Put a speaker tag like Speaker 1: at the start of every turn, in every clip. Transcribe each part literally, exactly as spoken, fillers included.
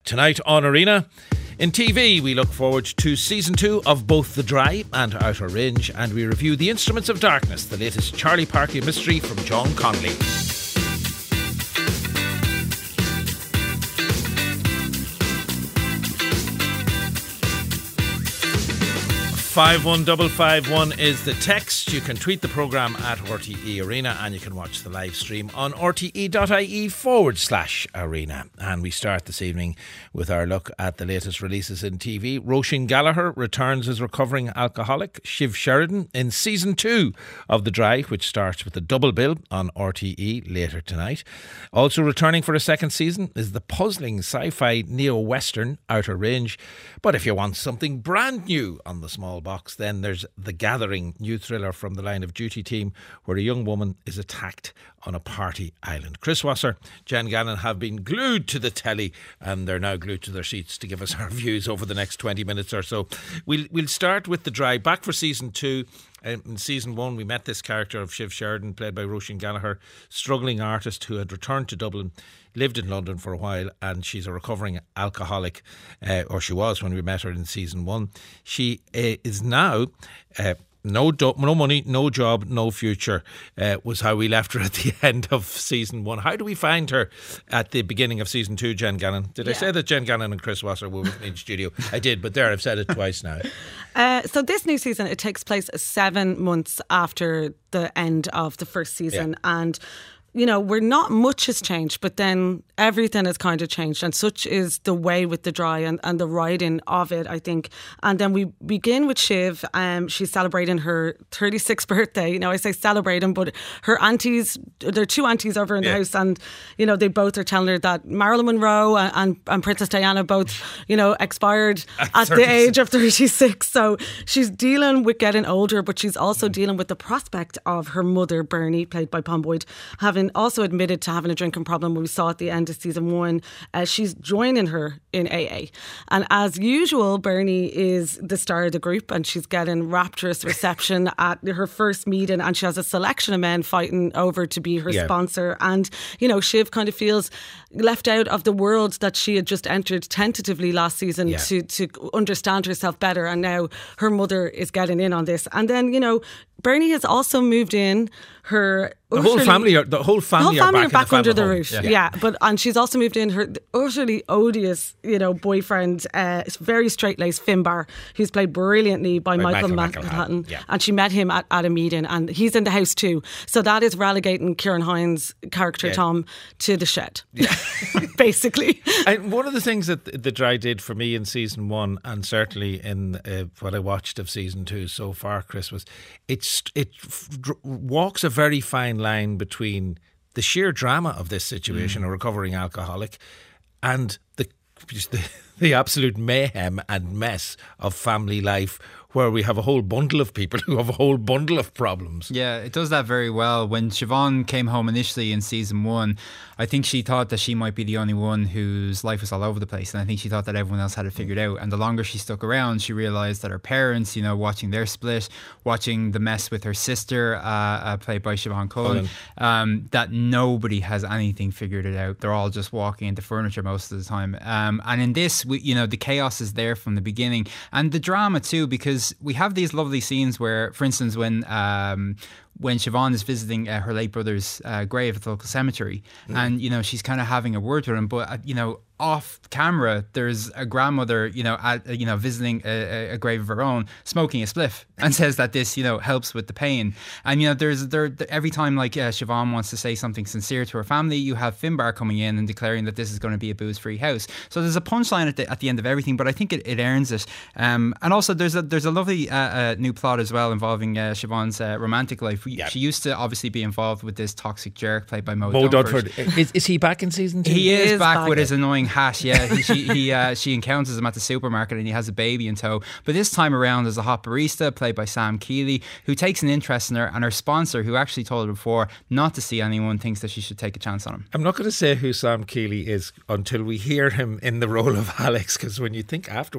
Speaker 1: Tonight on Arena. In T V, we look forward to season two of both The Dry and Outer Range, and we review The Instruments of Darkness, the latest Charlie Parker mystery from John Connolly. five one five five one is the text. You can tweet the programme at R T E Arena, and you can watch the live stream on rte.ie forward slash arena. And we start this evening with our look at the latest releases in T V. Roisin Gallagher returns as recovering alcoholic Shiv Sheridan in season two of The Dry, which starts with a double bill on R T E later tonight. Also returning for a second season is the puzzling sci-fi neo-western Outer Range. But if you want something brand new on the small box, then there's The Gathering, new thriller from the Line of Duty team, where a young woman is attacked on a party island. Chris Wasser, Jen Gannon have been glued to the telly, and they're now glued to their seats to give us our views over the next twenty minutes or so. We'll, we'll start with The Dry. Back for season two. Um, in season one, we met this character of Shiv Sheridan, played by Roisin Gallagher, struggling artist who had returned to Dublin, lived in London for a while, and she's a recovering alcoholic, uh, or she was when we met her in season one. She uh, is now... Uh, No do- no money, no job, no future, uh, was how we left her at the end of season one. How do we find her at the beginning of season two, Jen Gannon? Did yeah. I say that Jen Gannon and Chris Wasser were with me in studio? I did, but there, I've said it twice now.
Speaker 2: Uh, so this new season, it takes place seven months after the end of the first season, yeah. and you know, we're not much has changed, but then everything has kind of changed, and such is the way with The Dry and, and the writing of it, I think. And then we begin with Shiv. Um, she's celebrating her thirty-sixth birthday. You know, I say celebrating, but her aunties, there are two aunties over in the yeah. house, and you know, they both are telling her that Marilyn Monroe and, and, and Princess Diana both, you know, expired at, at the age of thirty-six. So she's dealing with getting older, but she's also mm. dealing with the prospect of her mother, Bernie, played by Pom Boyd, having also admitted to having a drinking problem. We saw at the end of season one, uh, she's joining her in A A. And as usual, Bernie is the star of the group, and she's getting rapturous reception at her first meeting, and she has a selection of men fighting over to be her yeah. sponsor. And, you know, Shiv kind of feels left out of the world that she had just entered tentatively last season yeah. to, to understand herself better. And now her mother is getting in on this. And then, you know, Bernie has also moved in. Her
Speaker 1: the whole family are the whole family,
Speaker 2: the whole family
Speaker 1: are back,
Speaker 2: are back under the
Speaker 1: home.
Speaker 2: roof.
Speaker 1: Yeah.
Speaker 2: yeah, but and she's also moved in her utterly odious, you know, boyfriend, uh, very straight laced Finbar, who's played brilliantly by, by Michael, Michael Manhattan, yeah. and she met him at, at a meeting, and he's in the house too. So that is relegating Ciarán Hinds' character yeah. Tom to the shed, yeah. basically.
Speaker 1: And one of the things that The Dry did for me in season one, and certainly in uh, what I watched of season two so far, Chris, was it's it f- walks a very fine line between the sheer drama of this situation, mm. a recovering alcoholic, and the, the the absolute mayhem and mess of family life, where we have a whole bundle of people who have a whole bundle of problems.
Speaker 3: Yeah, it does that very well. When Siobhan came home initially in season one, I think she thought that she might be the only one whose life was all over the place, and I think she thought that everyone else had it figured out. And the longer she stuck around, she realised that her parents, you know, watching their split, watching the mess with her sister, uh, uh, played by Siobhan Cullen, um, that nobody has anything figured it out. They're all just walking into furniture most of the time. Um, and in this, we, you know, the chaos is there from the beginning, and the drama too, because we have these lovely scenes where, for instance, when um, when Siobhan is visiting uh, her late brother's uh, grave at the local cemetery, mm. and you know she's kind of having a word with him, but uh, you know off camera there's a grandmother, you know, at, you know visiting a, a grave of her own, smoking a spliff, and says that this, you know, helps with the pain. And you know there's there every time like uh, Siobhan wants to say something sincere to her family, you have Finbar coming in and declaring that this is going to be a booze-free house. So there's a punchline at the at the end of everything, but I think it, it earns it. Um, and also there's a there's a lovely uh, uh, new plot as well involving uh, Siobhan's uh, romantic life. Yep. She used to obviously be involved with this toxic jerk played by Mo,
Speaker 1: Mo
Speaker 3: Dunford.
Speaker 1: Dunford. Is, is he back in season two?
Speaker 3: He, he is, is back,
Speaker 2: back
Speaker 3: with his annoying hat. Yeah, he, she he uh, she encounters him at the supermarket and he has a baby in tow. But this time around, there's a hot barista played by Sam Keeley who takes an interest in her, and her sponsor, who actually told her before not to see anyone, thinks that she should take a chance on him.
Speaker 1: I'm not going to say who Sam Keeley is until we hear him in the role of Alex, because when you think afterwards,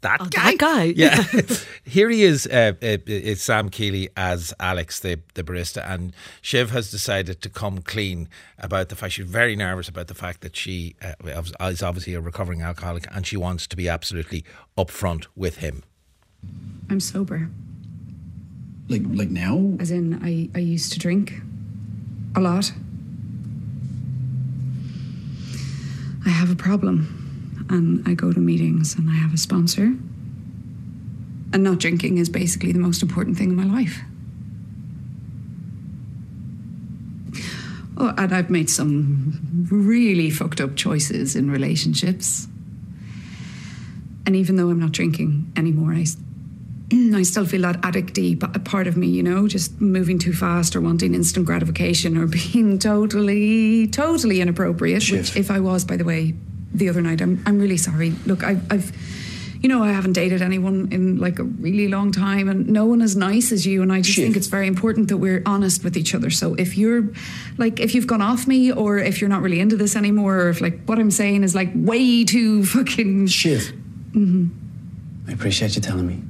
Speaker 1: that
Speaker 2: Oh,
Speaker 1: guy.
Speaker 2: that guy.
Speaker 1: Yeah. Here he is, uh, uh, it's Sam Keeley as Alex, the, the barista, and Shiv has decided to come clean about the fact, she's very nervous about the fact that she uh, is obviously a recovering alcoholic, and she wants to be absolutely upfront with him.
Speaker 4: I'm sober.
Speaker 5: Like like now?
Speaker 4: As in, I, I used to drink a lot. I have a problem, and I go to meetings, and I have a sponsor. And not drinking is basically the most important thing in my life. Oh, and I've made some really fucked up choices in relationships. And even though I'm not drinking anymore, I, I still feel that addicty part of me, you know, just moving too fast or wanting instant gratification or being totally, totally inappropriate.
Speaker 5: Shiv.
Speaker 4: Which, if I was, by the way, the other night, I'm I'm really sorry. Look, I've, I've, you know, I haven't dated anyone in like a really long time, and no one as nice as you. And I just
Speaker 5: Shiv.
Speaker 4: think it's very important that we're honest with each other. So if you're, like, if you've gone off me, or if you're not really into this anymore, or if like what I'm saying is like way too fucking
Speaker 5: Shiv.
Speaker 4: Mm-hmm.
Speaker 5: I appreciate you telling me.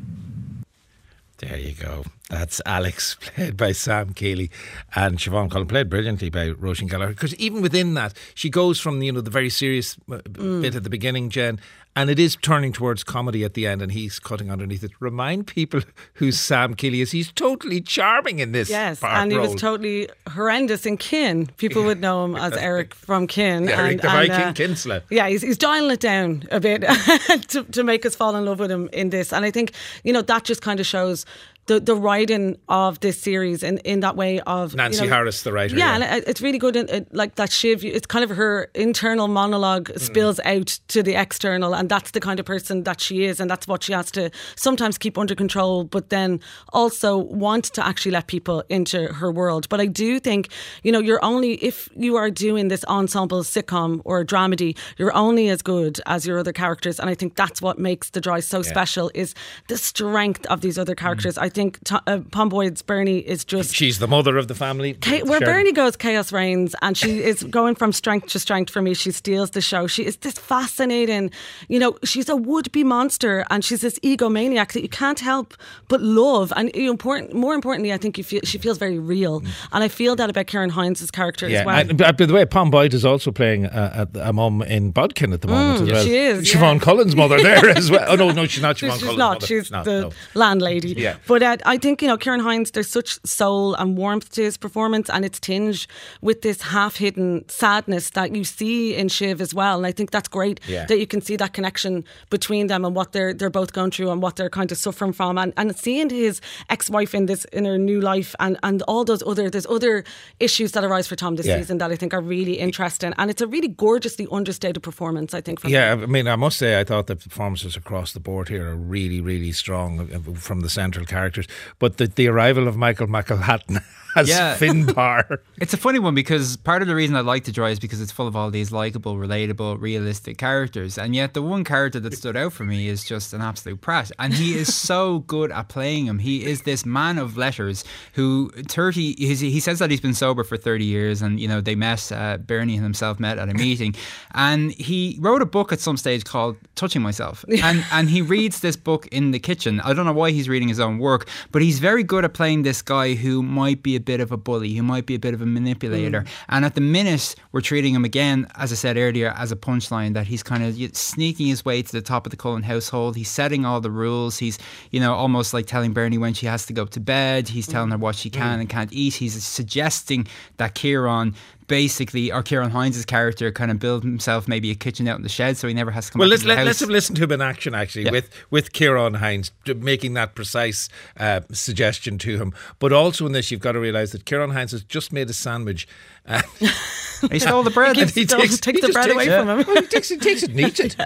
Speaker 1: There you go. That's Alex, played by Sam Keeley, and Siobhan Cullen, played brilliantly by Roisin Gallagher. Because even within that, she goes from, you know, the very serious mm. bit at the beginning, Jen, and it is turning towards comedy at the end, and he's cutting underneath it. Remind people who Sam Keeley is. He's totally charming in this.
Speaker 2: Yes,
Speaker 1: part
Speaker 2: and he
Speaker 1: role.
Speaker 2: was totally horrendous in Kin. People would know him as Eric from Kin.
Speaker 1: Eric
Speaker 2: and,
Speaker 1: the
Speaker 2: and,
Speaker 1: Viking
Speaker 2: uh,
Speaker 1: Kinsler.
Speaker 2: Yeah, he's, he's dialing it down a bit to, to make us fall in love with him in this. And I think, you know, that just kind of shows the the writing of this series in, in that way of
Speaker 1: Nancy
Speaker 2: you know,
Speaker 1: Harris, the writer.
Speaker 2: Yeah,
Speaker 1: yeah.
Speaker 2: and it's really good. In, it, like that Shiv, it's kind of her internal monologue spills mm. out to the external, and that's the kind of person that she is, and that's what she has to sometimes keep under control, but then also want to actually let people into her world. But I do think, you know, you're only, if you are doing this ensemble sitcom or dramedy, you're only as good as your other characters, and I think that's what makes The Dry so yeah. special, is the strength of these other characters. Mm. I think to, uh, Pomboyd's Bernie is just...
Speaker 1: She's the mother of the family.
Speaker 2: Cha- where
Speaker 1: Sharon.
Speaker 2: Bernie goes, chaos reigns, and she is going from strength to strength for me. She steals the show. She is this fascinating, you know, she's a would-be monster, and she's this egomaniac that you can't help but love. And you know, important, more importantly, I think you feel, she feels very real. Mm. And I feel that about Karen Hines' character
Speaker 1: yeah.
Speaker 2: as well.
Speaker 1: And, by the way, Pom Boyd is also playing a, a, a mum in Bodkin at the moment
Speaker 2: mm,
Speaker 1: as well.
Speaker 2: She is.
Speaker 1: Siobhan
Speaker 2: yeah.
Speaker 1: Cullen's mother there as well. Oh, no, no, she's not Siobhan
Speaker 2: she's
Speaker 1: Cullen's
Speaker 2: not.
Speaker 1: mother.
Speaker 2: She's
Speaker 1: not,
Speaker 2: the
Speaker 1: no.
Speaker 2: landlady.
Speaker 1: Yeah.
Speaker 2: But uh, I think, you know, Kieran Hines, there's such soul and warmth to his performance, and it's tinged with this half-hidden sadness that you see in Shiv as well. And I think that's great
Speaker 1: yeah.
Speaker 2: that you can see that connection between them and what they're they're both going through and what they're kind of suffering from. And, and seeing his ex-wife in this, in her new life, and, and all those other, there's other issues that arise for Tom this
Speaker 1: yeah.
Speaker 2: season that I think are really interesting. And it's a really gorgeously understated performance, I think. From
Speaker 1: yeah,
Speaker 2: him.
Speaker 1: I mean, I must say, I thought the performances across the board here are really, really strong from the central characters. But the, the arrival of Michael McElhatton as
Speaker 3: yeah.
Speaker 1: Finbar.
Speaker 3: It's a funny one, because part of the reason I like The Dry is because it's full of all these likeable, relatable, realistic characters. And yet the one character that stood out for me is just an absolute prat. And he is so good at playing him. He is this man of letters who thirty, he says that he's been sober for thirty years, and, you know, they met, uh, Bernie and himself met at a meeting. And he wrote a book at some stage called Touching Myself. And, and he reads this book in the kitchen. I don't know why he's reading his own work, but he's very good at playing this guy who might be a bit of a bully, who might be a bit of a manipulator. Mm. And at the minute, we're treating him again, as I said earlier, as a punchline, that he's kind of sneaking his way to the top of the Cullen household. He's setting all the rules. He's, you know, almost like telling Bernie when she has to go to bed. He's telling her what she can mm. and can't eat. He's suggesting that Kieran basically, or Kieran Hines' character, kind of build himself maybe a kitchen out in the shed so he never has to come
Speaker 1: well,
Speaker 3: back
Speaker 1: let's,
Speaker 3: to the
Speaker 1: let,
Speaker 3: house.
Speaker 1: let's have listened to him in action, actually, yeah. with, with Kieran Hines, making that precise uh, suggestion to him. But also in this, you've got to realise that Kieran Hines has just made a sandwich. Uh,
Speaker 3: he stole the bread.
Speaker 2: He, he takes, takes he the bread takes, away yeah. from him.
Speaker 1: Well, he takes, he takes it and eats it.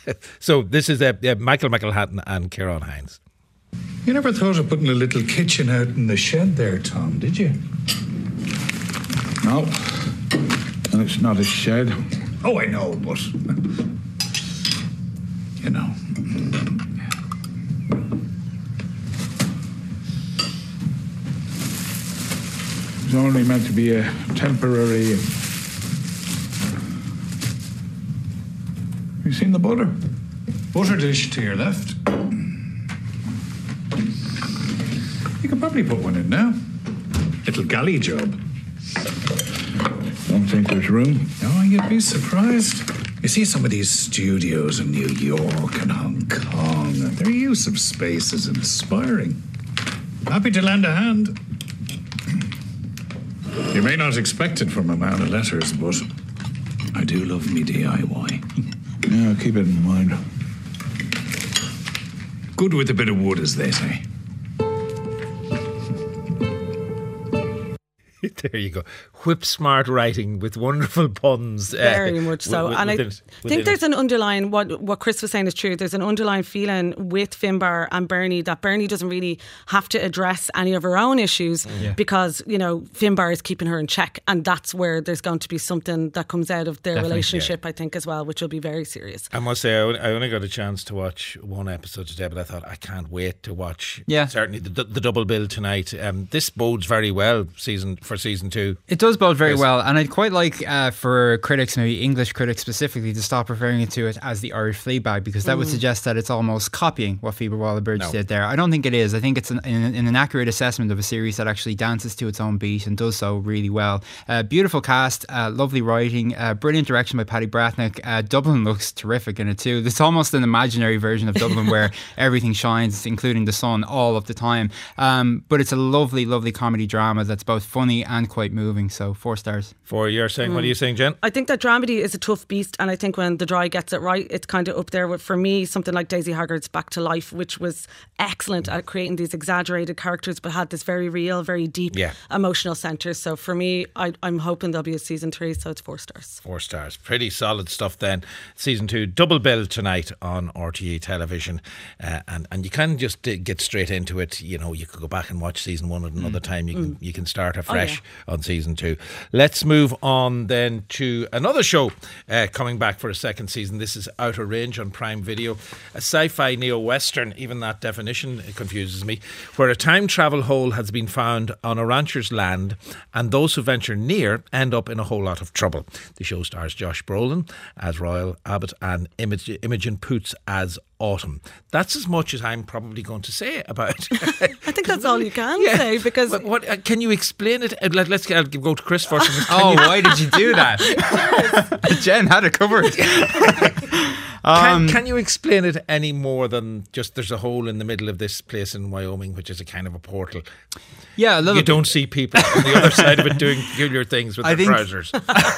Speaker 1: So this is uh, uh, Michael McElhatton and Kieran Hines.
Speaker 6: You never thought of putting a little kitchen out in the shed there, Tom, did you?
Speaker 7: No. And it's not a shed.
Speaker 6: Oh, I know, but... you know...
Speaker 7: It's only meant to be a temporary...
Speaker 6: You seen the butter? Butter dish to your left. You could probably put one in now. Little galley job.
Speaker 7: Don't think there's room.
Speaker 6: Oh, you'd be surprised. You see some of these studios in New York and Hong Kong, and their use of space is inspiring. Happy to lend a hand. You may not expect it from a man of letters, but I do love me D I Y.
Speaker 7: Yeah, keep it in mind.
Speaker 6: Good with a bit of wood, as they say.
Speaker 1: There you go. Whip smart writing with wonderful puns.
Speaker 2: Very
Speaker 1: uh,
Speaker 2: much so.
Speaker 1: with,
Speaker 2: and
Speaker 1: within,
Speaker 2: I think there's an underlying, what, what Chris was saying is true, there's an underlying feeling with Finbar and Bernie that Bernie doesn't really have to address any of her own issues yeah. because, you know, Finbar is keeping her in check, and that's where there's going to be something that comes out of their Definitely, relationship, yeah. I think, as well, which will be very serious.
Speaker 1: I must say, I only, I only got a chance to watch one episode today, but I thought I can't wait to watch
Speaker 3: yeah.
Speaker 1: certainly the, the double bill tonight. Um, this bodes very well season for season two.
Speaker 3: It does bode very yes. well, and I'd quite like uh, for critics, maybe English critics specifically, to stop referring to it as the Irish Fleabag, because that mm. would suggest that it's almost copying what Phoebe Waller-Bridge no. did there. I don't think it is. I think it's an, an, an accurate assessment of a series that actually dances to its own beat and does so really well. Uh, beautiful cast, uh, lovely writing, uh, brilliant direction by Paddy Brathnick. Uh, Dublin looks terrific in it too. It's almost an imaginary version of Dublin where everything shines, including the sun, all of the time. Um, but it's a lovely, lovely comedy drama that's both funny and quite moving. So four stars.
Speaker 1: Four, you're saying, mm. what are you saying, Jen?
Speaker 2: I think that dramedy is a tough beast, and I think when The Dry gets it right, it's kind of up there with, for me, something like Daisy Haggard's Back to Life, which was excellent at creating these exaggerated characters but had this very real, very deep yeah. emotional centre. So for me, I, I'm hoping there'll be a season three, so it's four stars.
Speaker 1: Four stars. Pretty solid stuff then. Season two, double bill tonight on R T E television, uh, and, and you can just uh, get straight into it. You know, you could go back and watch season one at another mm. time. You can, mm. you can start afresh oh, yeah. on season two. Let's move on then to another show uh, coming back for a second season. This is Outer Range on Prime Video, a sci-fi neo-western, even that definition confuses me, where a time travel hole has been found on a rancher's land, and those who venture near end up in a whole lot of trouble. The show stars Josh Brolin as Royal Abbott and Imogen, Imogen Poots as Autumn. That's as much as I'm probably going to say about it.
Speaker 2: I think that's all you can yeah. say, because
Speaker 1: what, what uh, can you explain it? Uh, let, let's I'll go to Chris first.
Speaker 3: Oh, why did you do that? Jen had it covered.
Speaker 1: Um, can, can you explain it any more than just there's a hole in the middle of this place in Wyoming, which is a kind of a portal?
Speaker 3: Yeah, a little
Speaker 1: you
Speaker 3: bit.
Speaker 1: Don't see people on the other side of it doing peculiar things with I their trousers.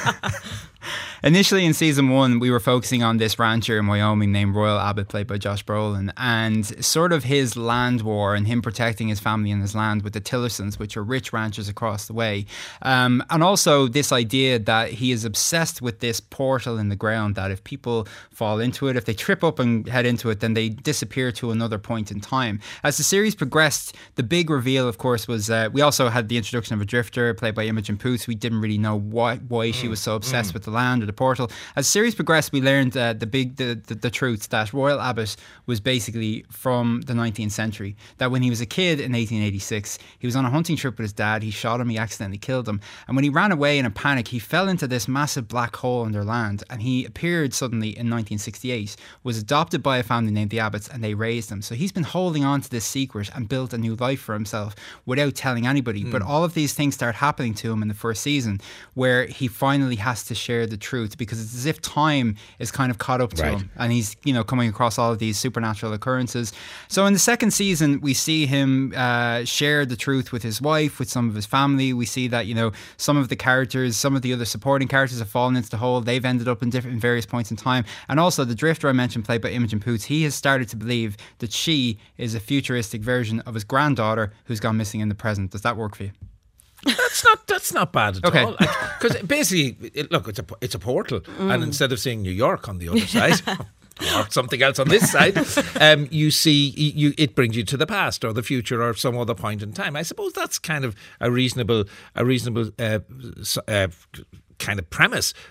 Speaker 3: Initially in season one, we were focusing on this rancher in Wyoming named Royal Abbott, played by Josh Brolin, and sort of his land war and him protecting his family and his land with the Tillersons, which are rich ranchers across the way. Um, and also this idea that he is obsessed with this portal in the ground, that if people fall into it, if they trip up and head into it, then they disappear to another point in time. As the series progressed, the big reveal, of course, was uh, we also had the introduction of a drifter played by Imogen Poots. We didn't really know why, why she was so obsessed mm. with the land or the portal. As the series progressed, we learned uh, the big the, the, the truth that Royal Abbott was basically from the nineteenth century. That when he was a kid in eighteen eighty-six, he was on a hunting trip with his dad. He shot him, he accidentally killed him, and when he ran away in a panic, he fell into this massive black hole in their land, and he appeared suddenly in nineteen sixty-eight, was adopted by a family named the Abbotts, and they raised him. So he's been holding on to this secret and built a new life for himself without telling anybody. Mm. But all of these things start happening to him in the first season, where he finally has to share the truth, because it's as if time is kind of caught up to right. him, and he's, you know, coming across all of these supernatural occurrences. So in the second season, we see him uh, share the truth with his wife, with some of his family. We see that, you know, some of the characters, some of the other supporting characters have fallen into the hole. They've ended up in different in various points in time. And also the drifter I mentioned, played by Imogen Poots, he has started to believe that she is a futuristic version of his granddaughter who's gone missing in the present. Does that work for you?
Speaker 1: That's not that's not bad at
Speaker 3: okay.
Speaker 1: all. Because like, basically, it, look, it's a it's a portal, mm. and instead of seeing New York on the other side, or something else on this side, um, you see you it brings you to the past or the future or some other point in time. I suppose that's kind of a reasonable a reasonable uh, uh, kind of premise.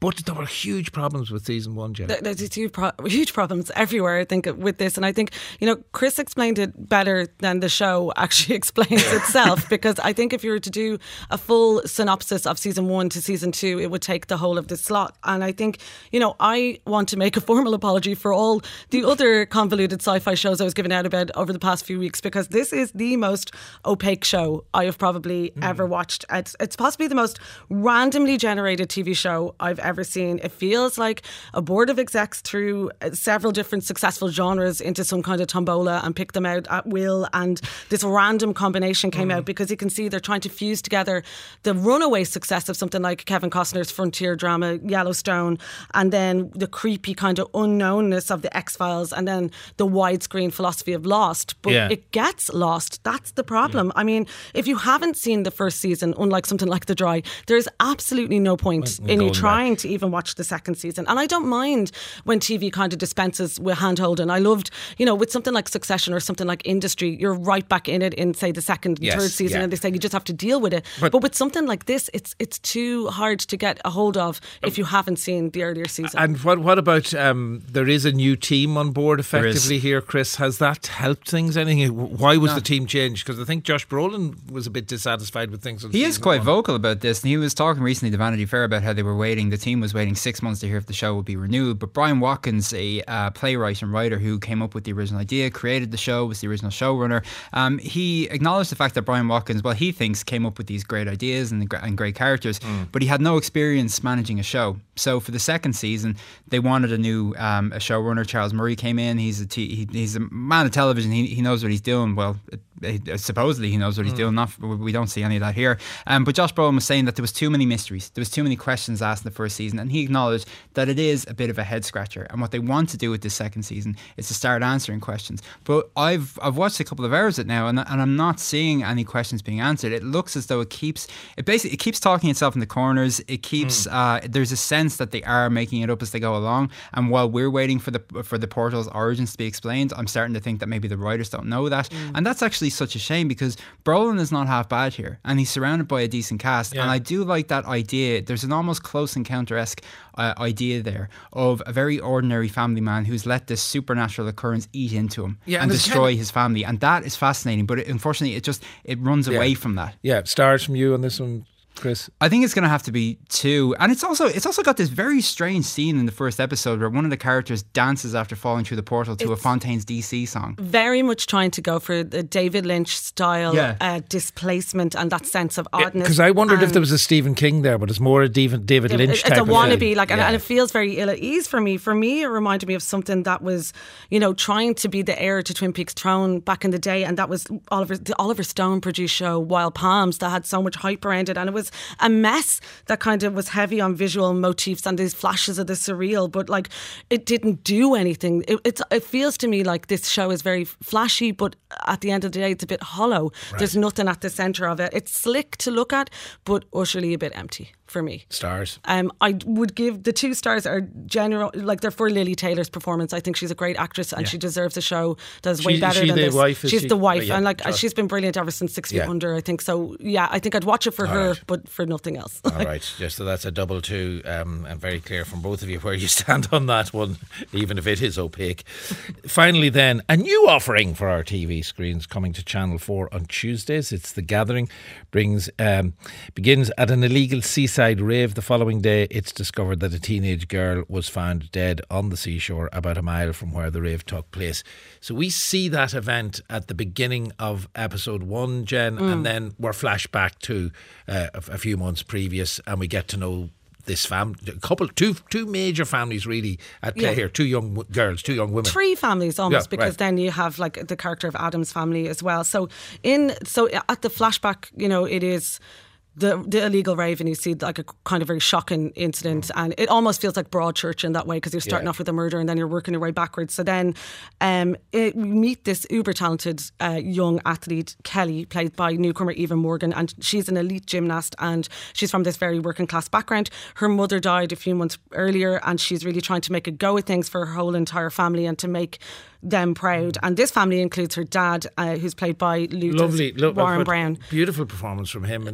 Speaker 1: But there were huge problems with season one, Jen.
Speaker 2: There's huge, pro- huge problems everywhere, I think, with this. And I think, you know, Chris explained it better than the show actually explains itself, because I think if you were to do a full synopsis of season one to season two, it would take the whole of the slot. And I think, you know, I want to make a formal apology for all the other convoluted sci-fi shows I was giving out about over the past few weeks, because this is the most opaque show I have probably mm. ever watched. It's, it's possibly the most randomly generated T V show I've ever seen. It feels like a board of execs threw several different successful genres into some kind of tombola and picked them out at will, and this random combination came mm. out, because you can see they're trying to fuse together the runaway success of something like Kevin Costner's frontier drama Yellowstone, and then the creepy kind of unknownness of the X-Files, and then the widescreen philosophy of Lost. But yeah. it gets lost. That's the problem. Yeah. I mean, if you haven't seen the first season, unlike something like The Dry, there's absolutely no point in you trying back. to even watch the second season. And I don't mind when T V kind of dispenses with hand-holding. I loved, you know, with something like Succession or something like Industry, you're right back in it in, say, the second and yes, third season, yeah. and they say you just have to deal with it. But, but with something like this, it's it's too hard to get a hold of if you haven't seen the earlier season.
Speaker 1: And what what about, um, there is a new team on board effectively here, Chris. Has that helped things? Anything? Why was no. the team changed? Because I think Josh Brolin was a bit dissatisfied with things.
Speaker 3: He is quite one. vocal about this, and he was talking recently to Vanity Fair about how they were waiting, the team was waiting six months to hear if the show would be renewed. But Brian Watkins, a uh, playwright and writer who came up with the original idea, created the show, was the original showrunner, um, he acknowledged the fact that Brian Watkins, well, he thinks came up with these great ideas and, and great characters, mm. but he had no experience managing a show. So for the second season, they wanted a new um, a showrunner. Charles Murray came in. He's a t- he, he's a man of television. He he knows what he's doing. Well, it, it, supposedly he knows what he's mm. doing. Not we don't see any of that here. Um, but Josh Brolin was saying that there was too many mysteries. There was too many questions asked in the first season, and he acknowledged that it is a bit of a head scratcher. And what they want to do with this second season is to start answering questions. But I've I've watched a couple of hours of it now, and and I'm not seeing any questions being answered. It looks as though it keeps it basically it keeps talking itself in the corners. It keeps mm. uh, there's a sense that they are making it up as they go along, and while we're waiting for the for the portal's origins to be explained, I'm starting to think that maybe the writers don't know that, mm. and that's actually such a shame, because Brolin is not half bad here, and he's surrounded by a decent cast, yeah. and I do like that idea. There's an almost Close Encounter-esque uh, idea there of a very ordinary family man who's let this supernatural occurrence eat into him yeah, and, and destroy kind of his family, and that is fascinating. But it, unfortunately, it just it runs yeah. away from that.
Speaker 1: Yeah, stars from you on this one, Chris?
Speaker 3: I think it's going to have to be two, and it's also it's also got this very strange scene in the first episode where one of the characters dances after falling through the portal to it's a Fontaines D C song.
Speaker 2: Very much trying to go for the David Lynch style yeah. uh, displacement and that sense of oddness.
Speaker 1: Because I wondered if there was a Stephen King there, but it's more a David, David Lynch
Speaker 2: it's
Speaker 1: type.
Speaker 2: It's a
Speaker 1: of
Speaker 2: wannabe,
Speaker 1: film.
Speaker 2: like, and,
Speaker 1: yeah.
Speaker 2: and it feels very ill at ease for me. For me, it reminded me of something that was, you know, trying to be the heir to Twin Peaks throne back in the day, and that was Oliver the Oliver Stone produced show Wild Palms that had so much hype around it, and it was a mess that kind of was heavy on visual motifs and these flashes of the surreal, but like it didn't do anything. It, it's, it feels to me like this show is very flashy, but at the end of the day it's a bit hollow. Right. There's nothing at the centre of it. It's slick to look at, but utterly a bit empty for me.
Speaker 1: Stars.
Speaker 2: Um, I would give the two stars are general, like they're for Lily Taylor's performance. I think she's a great actress and yeah. she deserves a show that's way
Speaker 1: she,
Speaker 2: better
Speaker 1: she
Speaker 2: than
Speaker 1: the
Speaker 2: this.
Speaker 1: Wife,
Speaker 2: she's
Speaker 1: she?
Speaker 2: the wife,
Speaker 1: oh, yeah,
Speaker 2: and like
Speaker 1: trust.
Speaker 2: she's been brilliant ever since Six Feet
Speaker 1: yeah.
Speaker 2: Under. I think so. Yeah, I think I'd watch it for
Speaker 1: All
Speaker 2: her,
Speaker 1: right.
Speaker 2: but for nothing else.
Speaker 1: All right, just so that's a double two, um, and very clear from both of you where you stand on that one, even if it is opaque. Finally, then, a new offering for our T V screens coming to Channel Four on Tuesdays. It's The Gathering. Brings um, begins at an illegal seaside rave. The following day, it's discovered that a teenage girl was found dead on the seashore about a mile from where the rave took place. So we see that event at the beginning of episode one, Jen, mm. and then we're flashed back to uh, a, a few months previous, and we get to know this family, a couple, two, two major families really at play yeah. here. Two young w- girls, two young women.
Speaker 2: Three families almost,
Speaker 1: yeah,
Speaker 2: because
Speaker 1: right.
Speaker 2: then you have like the character of Adam's family as well. So in, so at the flashback, you know, it is the the illegal rave, and you see like a kind of very shocking incident, and it almost feels like Broadchurch in that way, because you're starting yeah. off with a murder and then you're working your way backwards. So then um, it, we meet this uber talented uh, young athlete, Kelly, played by newcomer Eva Morgan, and she's an elite gymnast, and she's from this very working class background. Her mother died a few months earlier, and she's really trying to make a go of things for her whole entire family and to make them proud. And this family includes her dad, uh, who's played by Luke
Speaker 1: Lovely, lo-
Speaker 2: Warren Brown.
Speaker 1: Beautiful performance from him in this
Speaker 2: He's
Speaker 1: very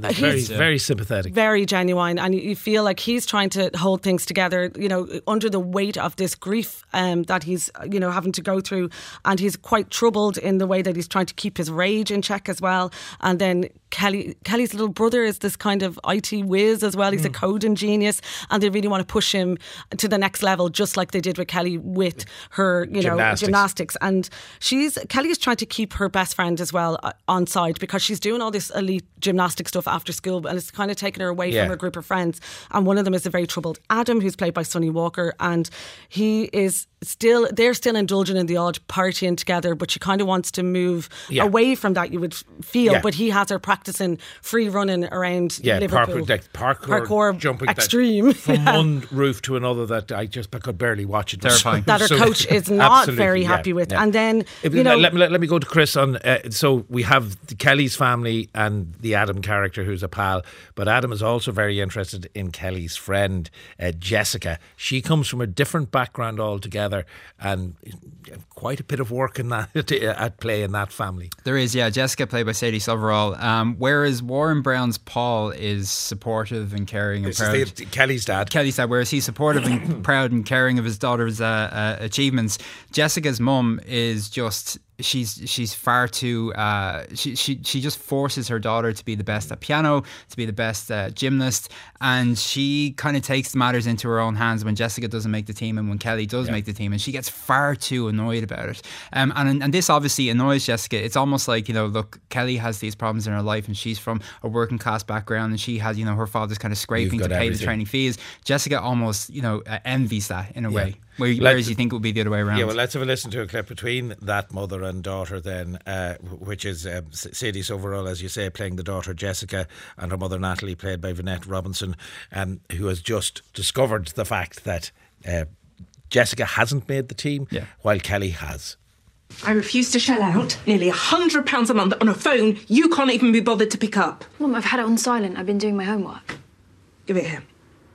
Speaker 1: He's very sympathetic.
Speaker 2: Very genuine. And you feel like he's trying to hold things together, you know, under the weight of this grief um, that he's, you know, having to go through. And he's quite troubled in the way that he's trying to keep his rage in check as well. And then Kelly, Kelly's little brother is this kind of I T whiz as well. He's mm. a coding genius, and they really want to push him to the next level, just like they did with Kelly with her, you
Speaker 1: gymnastics.
Speaker 2: know, gymnastics. And she's Kelly is trying to keep her best friend as well on side, because she's doing all this elite gymnastic stuff after school, and it's kind of taking her away
Speaker 1: yeah.
Speaker 2: from her group of friends. And one of them is a very troubled Adam, who's played by Sonny Walker, and he is still they're still indulging in the odd partying together, but she kind of wants to move
Speaker 1: yeah.
Speaker 2: away from that, you would feel.
Speaker 1: Yeah.
Speaker 2: But he has her practicing free running around
Speaker 1: yeah,
Speaker 2: Liverpool.
Speaker 1: Parkour, like parkour,
Speaker 2: parkour
Speaker 1: jumping
Speaker 2: extreme
Speaker 1: that, from
Speaker 2: yeah.
Speaker 1: one roof to another that I just I could barely watch it.
Speaker 3: Terrifying.
Speaker 2: That her
Speaker 1: so,
Speaker 2: coach is not very
Speaker 1: yeah,
Speaker 2: happy with.
Speaker 1: Yeah.
Speaker 2: And then,
Speaker 1: if,
Speaker 2: you know,
Speaker 1: let, let, let me go to Chris on. Uh, so we have the Kelly's family and the Adam character, who's a pal, but Adam is also very interested in Kelly's friend uh, Jessica. She comes from a different background altogether, and quite a bit of work in that at play in that family.
Speaker 3: There is, yeah. Jessica, played by Sadie Soverall. Um, whereas Warren Brown's Paul is supportive and caring and
Speaker 1: this
Speaker 3: proud.
Speaker 1: Is the, Kelly's dad.
Speaker 3: Kelly's dad. Whereas he's supportive and proud and caring of his daughter's uh, uh, achievements. Jessica's mum is just. She's she's far too uh, she, she she just forces her daughter to be the best at piano, to be the best uh, gymnast, and she kind of takes matters into her own hands when Jessica doesn't make the team and when Kelly does yeah. make the team, and she gets far too annoyed about it. Um, and and this obviously annoys Jessica. It's almost like, you know, look, Kelly has these problems in her life, and she's from a working class background, and she has, you know, her father's kind of scraping to pay
Speaker 1: everything.
Speaker 3: the training fees. Jessica almost, you know, uh, envies that in a
Speaker 1: yeah.
Speaker 3: way. Where, whereas you think it would be the other way around.
Speaker 1: Yeah, well, let's have a listen to a clip between that mother and daughter then, uh, which is um, Sadie Soverall, as you say, playing the daughter Jessica, and her mother Natalie, played by Vinette Robinson, um, who has just discovered the fact that uh, Jessica hasn't made the team,
Speaker 3: yeah.
Speaker 1: while Kelly has.
Speaker 8: I refuse to shell out nearly one hundred pounds a month on a phone you can't even be bothered to pick up.
Speaker 9: Mum, I've had it on silent. I've been doing my homework.
Speaker 8: Give it here.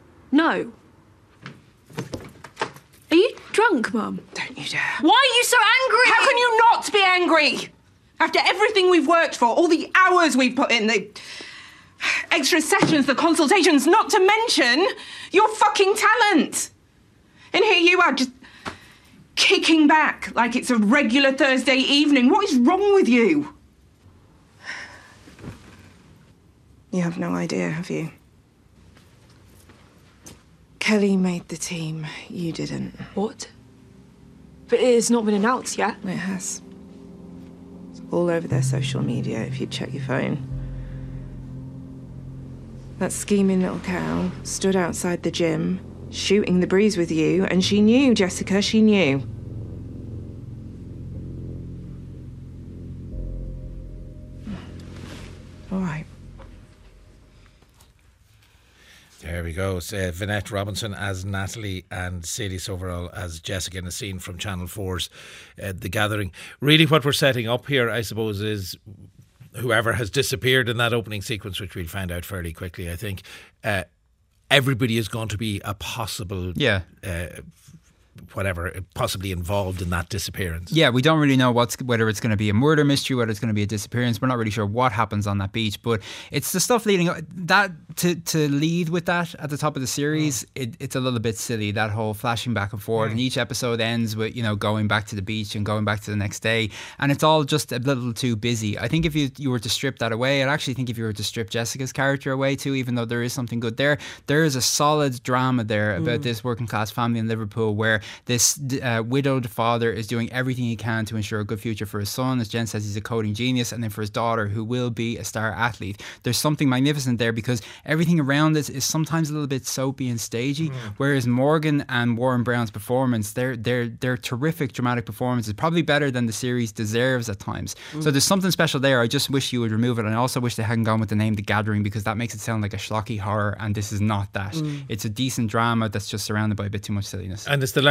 Speaker 9: No. Are you drunk, Mum?
Speaker 8: Don't you dare. Why are you so angry? How can you not be angry? After everything we've worked for, all the hours we've put in, the extra sessions, the consultations, not to mention your fucking talent. And here you are, just kicking back like it's a regular Thursday evening. What is wrong with you? You have no idea, have you? Kelly made the team, you didn't.
Speaker 9: What? But it's not been announced yet.
Speaker 8: It has. It's all over their social media if you check your phone. That scheming little cow stood outside the gym, shooting the breeze with you, and she knew, Jessica, she knew. All right.
Speaker 1: There we go. It's, uh, Vinette Robinson as Natalie and Sadie Soverall as Jessica in a scene from Channel four's uh, The Gathering. Really what we're setting up here, I suppose, is whoever has disappeared in that opening sequence, which we'll find out fairly quickly, I think, uh, everybody is going to be a possible...
Speaker 3: Yeah.
Speaker 1: Uh, whatever, possibly involved in that disappearance.
Speaker 3: Yeah, we don't really know what's whether it's going to be a murder mystery, whether it's going to be a disappearance. We're not really sure what happens on that beach, but it's the stuff leading up that to to lead with that at the top of the series. Mm. It, it's a little bit silly, that whole flashing back and forth, mm. and each episode ends with, you know, going back to the beach and going back to the next day, and it's all just a little too busy. I think if you you were to strip that away, I'd actually think if you were to strip Jessica's character away too, even though there is something good there, there is a solid drama there about mm. this working class family in Liverpool where this uh, widowed father is doing everything he can to ensure a good future for his son. As Jen says, he's a coding genius, and then for his daughter, who will be a star athlete. There's something magnificent there because everything around it is sometimes a little bit soapy and stagey, mm. whereas Morgan and Warren Brown's performance, they're, they're, they're terrific dramatic performances, probably better than the series deserves at times. Mm. So there's something special there. I just wish you would remove it, and I also wish they hadn't gone with the name The Gathering, because that makes it sound like a schlocky horror, and this is not that. Mm. It's a decent drama that's just surrounded by a bit too much silliness.
Speaker 1: And it's the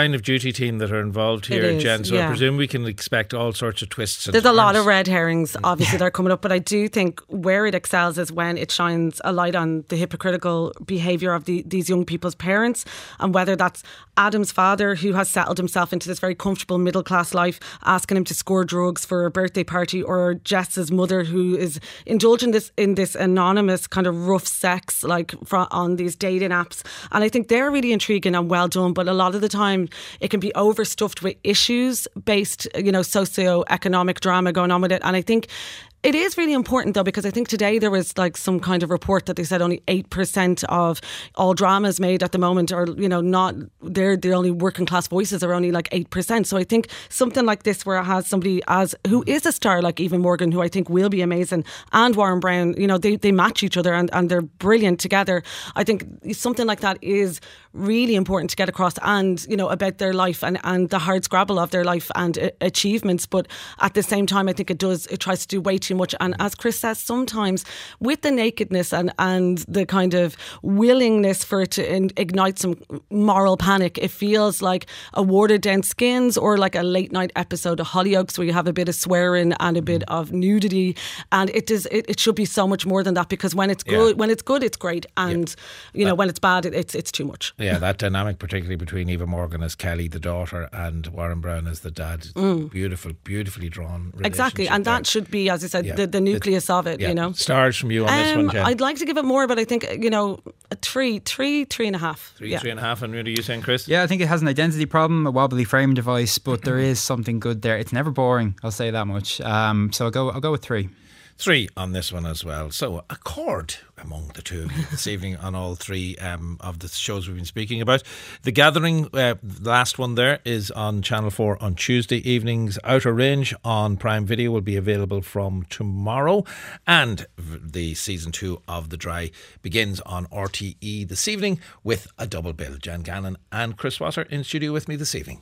Speaker 1: line of duty team that are involved here,
Speaker 2: It is,
Speaker 1: Jen. So
Speaker 2: yeah.
Speaker 1: I presume we can expect all sorts of twists. And
Speaker 2: There's a lot
Speaker 1: turns.
Speaker 2: of red herrings, obviously, that are coming up, but I do think where it excels is when it shines a light on the hypocritical behaviour of the, these young people's parents, and whether that's Adam's father, who has settled himself into this very comfortable middle class life, asking him to score drugs for a birthday party, or Jess's mother, who is indulging this in this anonymous kind of rough sex, like for, on these dating apps. And I think they're really intriguing and well done, but a lot of the time it can be overstuffed with issues based, you know, socio-economic drama going on with it. And I think it is really important, though, because I think today there was like some kind of report that they said only eight percent of all dramas made at the moment are, you know, not, they're the only working class voices are only like eight percent. So I think something like this, where it has somebody as who is a star like Eva Morgan, who I think will be amazing, and Warren Brown, you know, they, they match each other and, and they're brilliant together. I think something like that is really important to get across, and, you know, about their life and, and the hard scrabble of their life and uh, achievements. But at the same time, I think it does, it tries to do way too much. And as Chris says, sometimes with the nakedness and, and the kind of willingness for it to in, ignite some moral panic, it feels like a watered down Skins or like a late night episode of Hollyoaks, where you have a bit of swearing and a bit of nudity. And it does, it, it should be so much more than that, because when it's good,
Speaker 1: Yeah.
Speaker 2: when it's good, it's great. And, yeah. you know, uh, when it's bad, it, it's, it's too much.
Speaker 1: Yeah, that dynamic, particularly between Eva Morgan as Kelly, the daughter, and Warren Brown as the dad.
Speaker 2: Mm.
Speaker 1: Beautiful, beautifully drawn.
Speaker 2: Exactly. And
Speaker 1: there.
Speaker 2: that should be, as I said,
Speaker 1: Yeah.
Speaker 2: the, the nucleus of it,
Speaker 1: yeah.
Speaker 2: you know.
Speaker 1: Stars from you on um, this one, Jen.
Speaker 2: I'd like to give it more, but I think, you know, a three, three, three and a half.
Speaker 1: Three,
Speaker 2: yeah.
Speaker 1: three and a half. And what are you saying, Chris?
Speaker 3: Yeah, I think it has an identity problem, a wobbly frame device, but there is something good there. It's never boring, I'll say that much. Um, so I'll go, I'll go with three.
Speaker 1: Three on this one as well. So a chord among the two of you this evening on all three um, of the shows we've been speaking about. The Gathering, uh, the last one there, is on Channel four on Tuesday evenings. Outer Range on Prime Video will be available from tomorrow. And the season two of The Dry begins on R T E this evening with a double bill. Jen Gannon and Chris Wasser in studio with me this evening.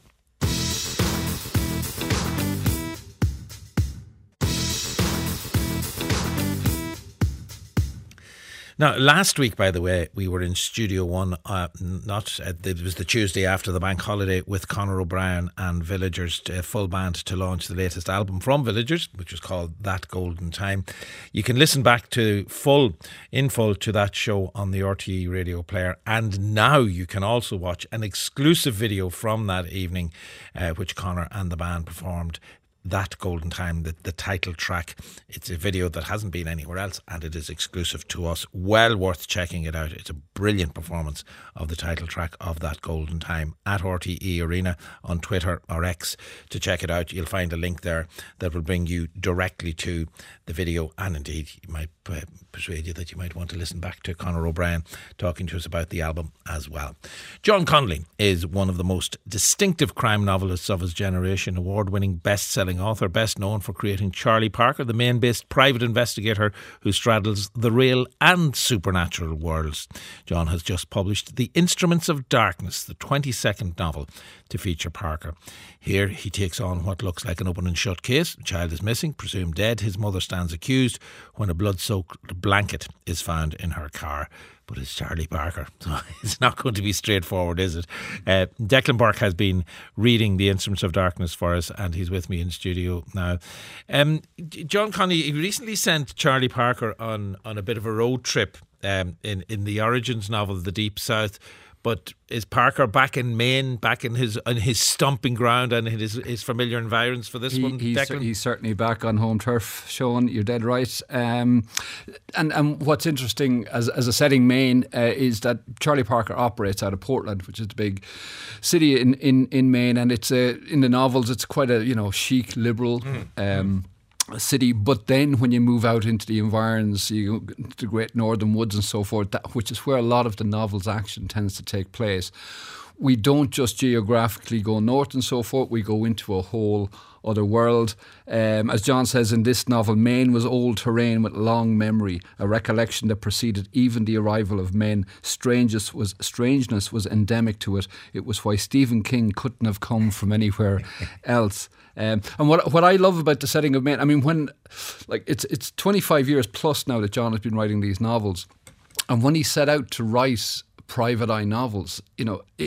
Speaker 1: Now, last week, by the way, we were in Studio One, uh, not uh, it was the Tuesday after the bank holiday, with Conor O'Brien and Villagers, uh, full band, to launch the latest album from Villagers, which was called That Golden Time. You can listen back to full, in full, to that show on the R T E radio player, and now you can also watch an exclusive video from that evening, uh, which Conor and the band performed. That Golden Time, the, the title track. It's a video that hasn't been anywhere else, and it is exclusive to us. Well worth checking it out. It's a brilliant performance of the title track of That Golden Time at R T E Arena on Twitter or X to check it out. You'll find a link there that will bring you directly to the video, and indeed you might uh, persuade you that you might want to listen back to Conor O'Brien talking to us about the album as well. John Connolly is one of the most distinctive crime novelists of his generation, award-winning best-selling author, best known for creating Charlie Parker, the Maine-based private investigator who straddles the real and supernatural worlds. John has just published The Instruments of Darkness, the twenty-second novel to feature Parker. Here he takes on what looks like an open and shut case. A child is missing, presumed dead. His mother stands accused when a blood-soaked blanket is found in her car. But it's Charlie Parker, so it's not going to be straightforward, is it? Uh, Declan Burke has been reading The Instruments of Darkness for us, and he's with me in studio now. Um, John Connolly, he recently sent Charlie Parker on, on a bit of a road trip um, in, in the Origins novel, The Deep South. But is Parker back in Maine, back in his in his stomping ground and his, his familiar environs for this
Speaker 10: he,
Speaker 1: one,
Speaker 10: he's,
Speaker 1: Declan?
Speaker 10: He's certainly back on home turf, Sean. You're dead right. Um, and and what's interesting as as a setting, Maine, uh, is that Charlie Parker operates out of Portland, which is the big city in, in, in Maine, and it's a, in the novels it's quite a you know chic liberal. Mm. Um, city, but then when you move out into the environs, you go to the Great Northern Woods and so forth, that, which is where a lot of the novel's action tends to take place. We don't just geographically go north and so forth, we go into a whole other world. Um, as John says in this novel, Maine was old terrain with long memory, a recollection that preceded even the arrival of men. Strangeness was, strangeness was endemic to it. It was why Stephen King couldn't have come from anywhere else. Um, and what what I love about the setting of Maine, I mean, when like it's it's twenty-five years plus now that John has been writing these novels, and when he set out to write private eye novels, you know, it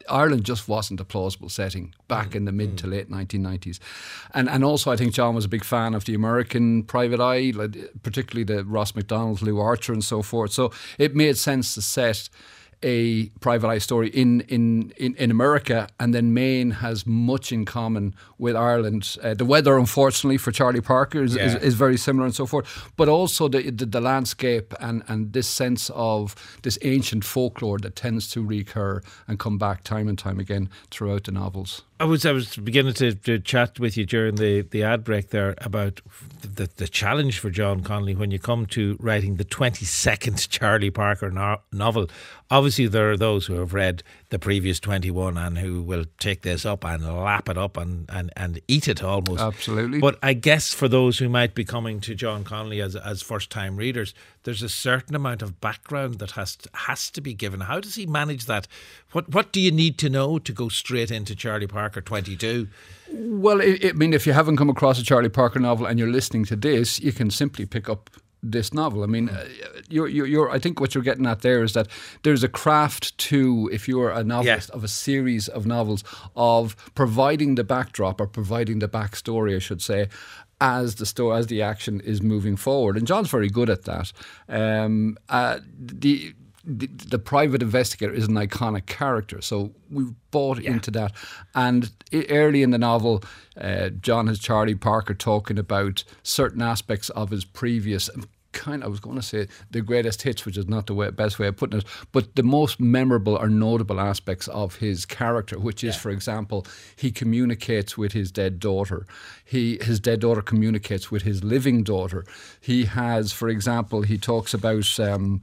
Speaker 10: Ireland just wasn't a plausible setting back mm. in the mid mm. to late nineteen nineties. And and also I think John was a big fan of the American private eye, like, particularly the Ross MacDonald, Lou Archer and so forth. So it made sense to set a private eye story in, in, in, in America, and then Maine has much in common with Ireland. Uh, the weather, unfortunately, for Charlie Parker is, yeah. is, is very similar and so forth, but also the, the, the landscape and, and this sense of this ancient folklore that tends to recur and come back time and time again throughout the novels.
Speaker 1: I was I was beginning to, to chat with you during the, the ad break there about the, the challenge for John Connolly when you come to writing the twenty-second Charlie Parker no- novel. Obviously there are those who have read the previous twenty-one and who will take this up and lap it up and, and, and eat it almost.
Speaker 10: Absolutely.
Speaker 1: But I guess for those who might be coming to John Connolly as as first time readers, there's a certain amount of background that has to, has to be given. How does he manage that? What what do you need to know to go straight into Charlie Parker twenty-two?
Speaker 10: Well, I, I mean, if you haven't come across a Charlie Parker novel and you're listening to this, you can simply pick up this novel. I mean, uh, you're, you're, you're, I think what you're getting at there is that there's a craft to, if you're a novelist, yeah. of a series of novels, of providing the backdrop or providing the backstory, I should say, as the story, as the action is moving forward. And John's very good at that. Um, uh, the The, the private investigator is an iconic character, so we've bought yeah. into that. And early in the novel, uh, John has Charlie Parker talking about certain aspects of his previous, kind of, I was going to say the greatest hits, which is not the way, best way of putting it, but the most memorable or notable aspects of his character, which is, yeah. for example, he communicates with his dead daughter. He His dead daughter communicates with his living daughter. He has, for example, he talks about... Um,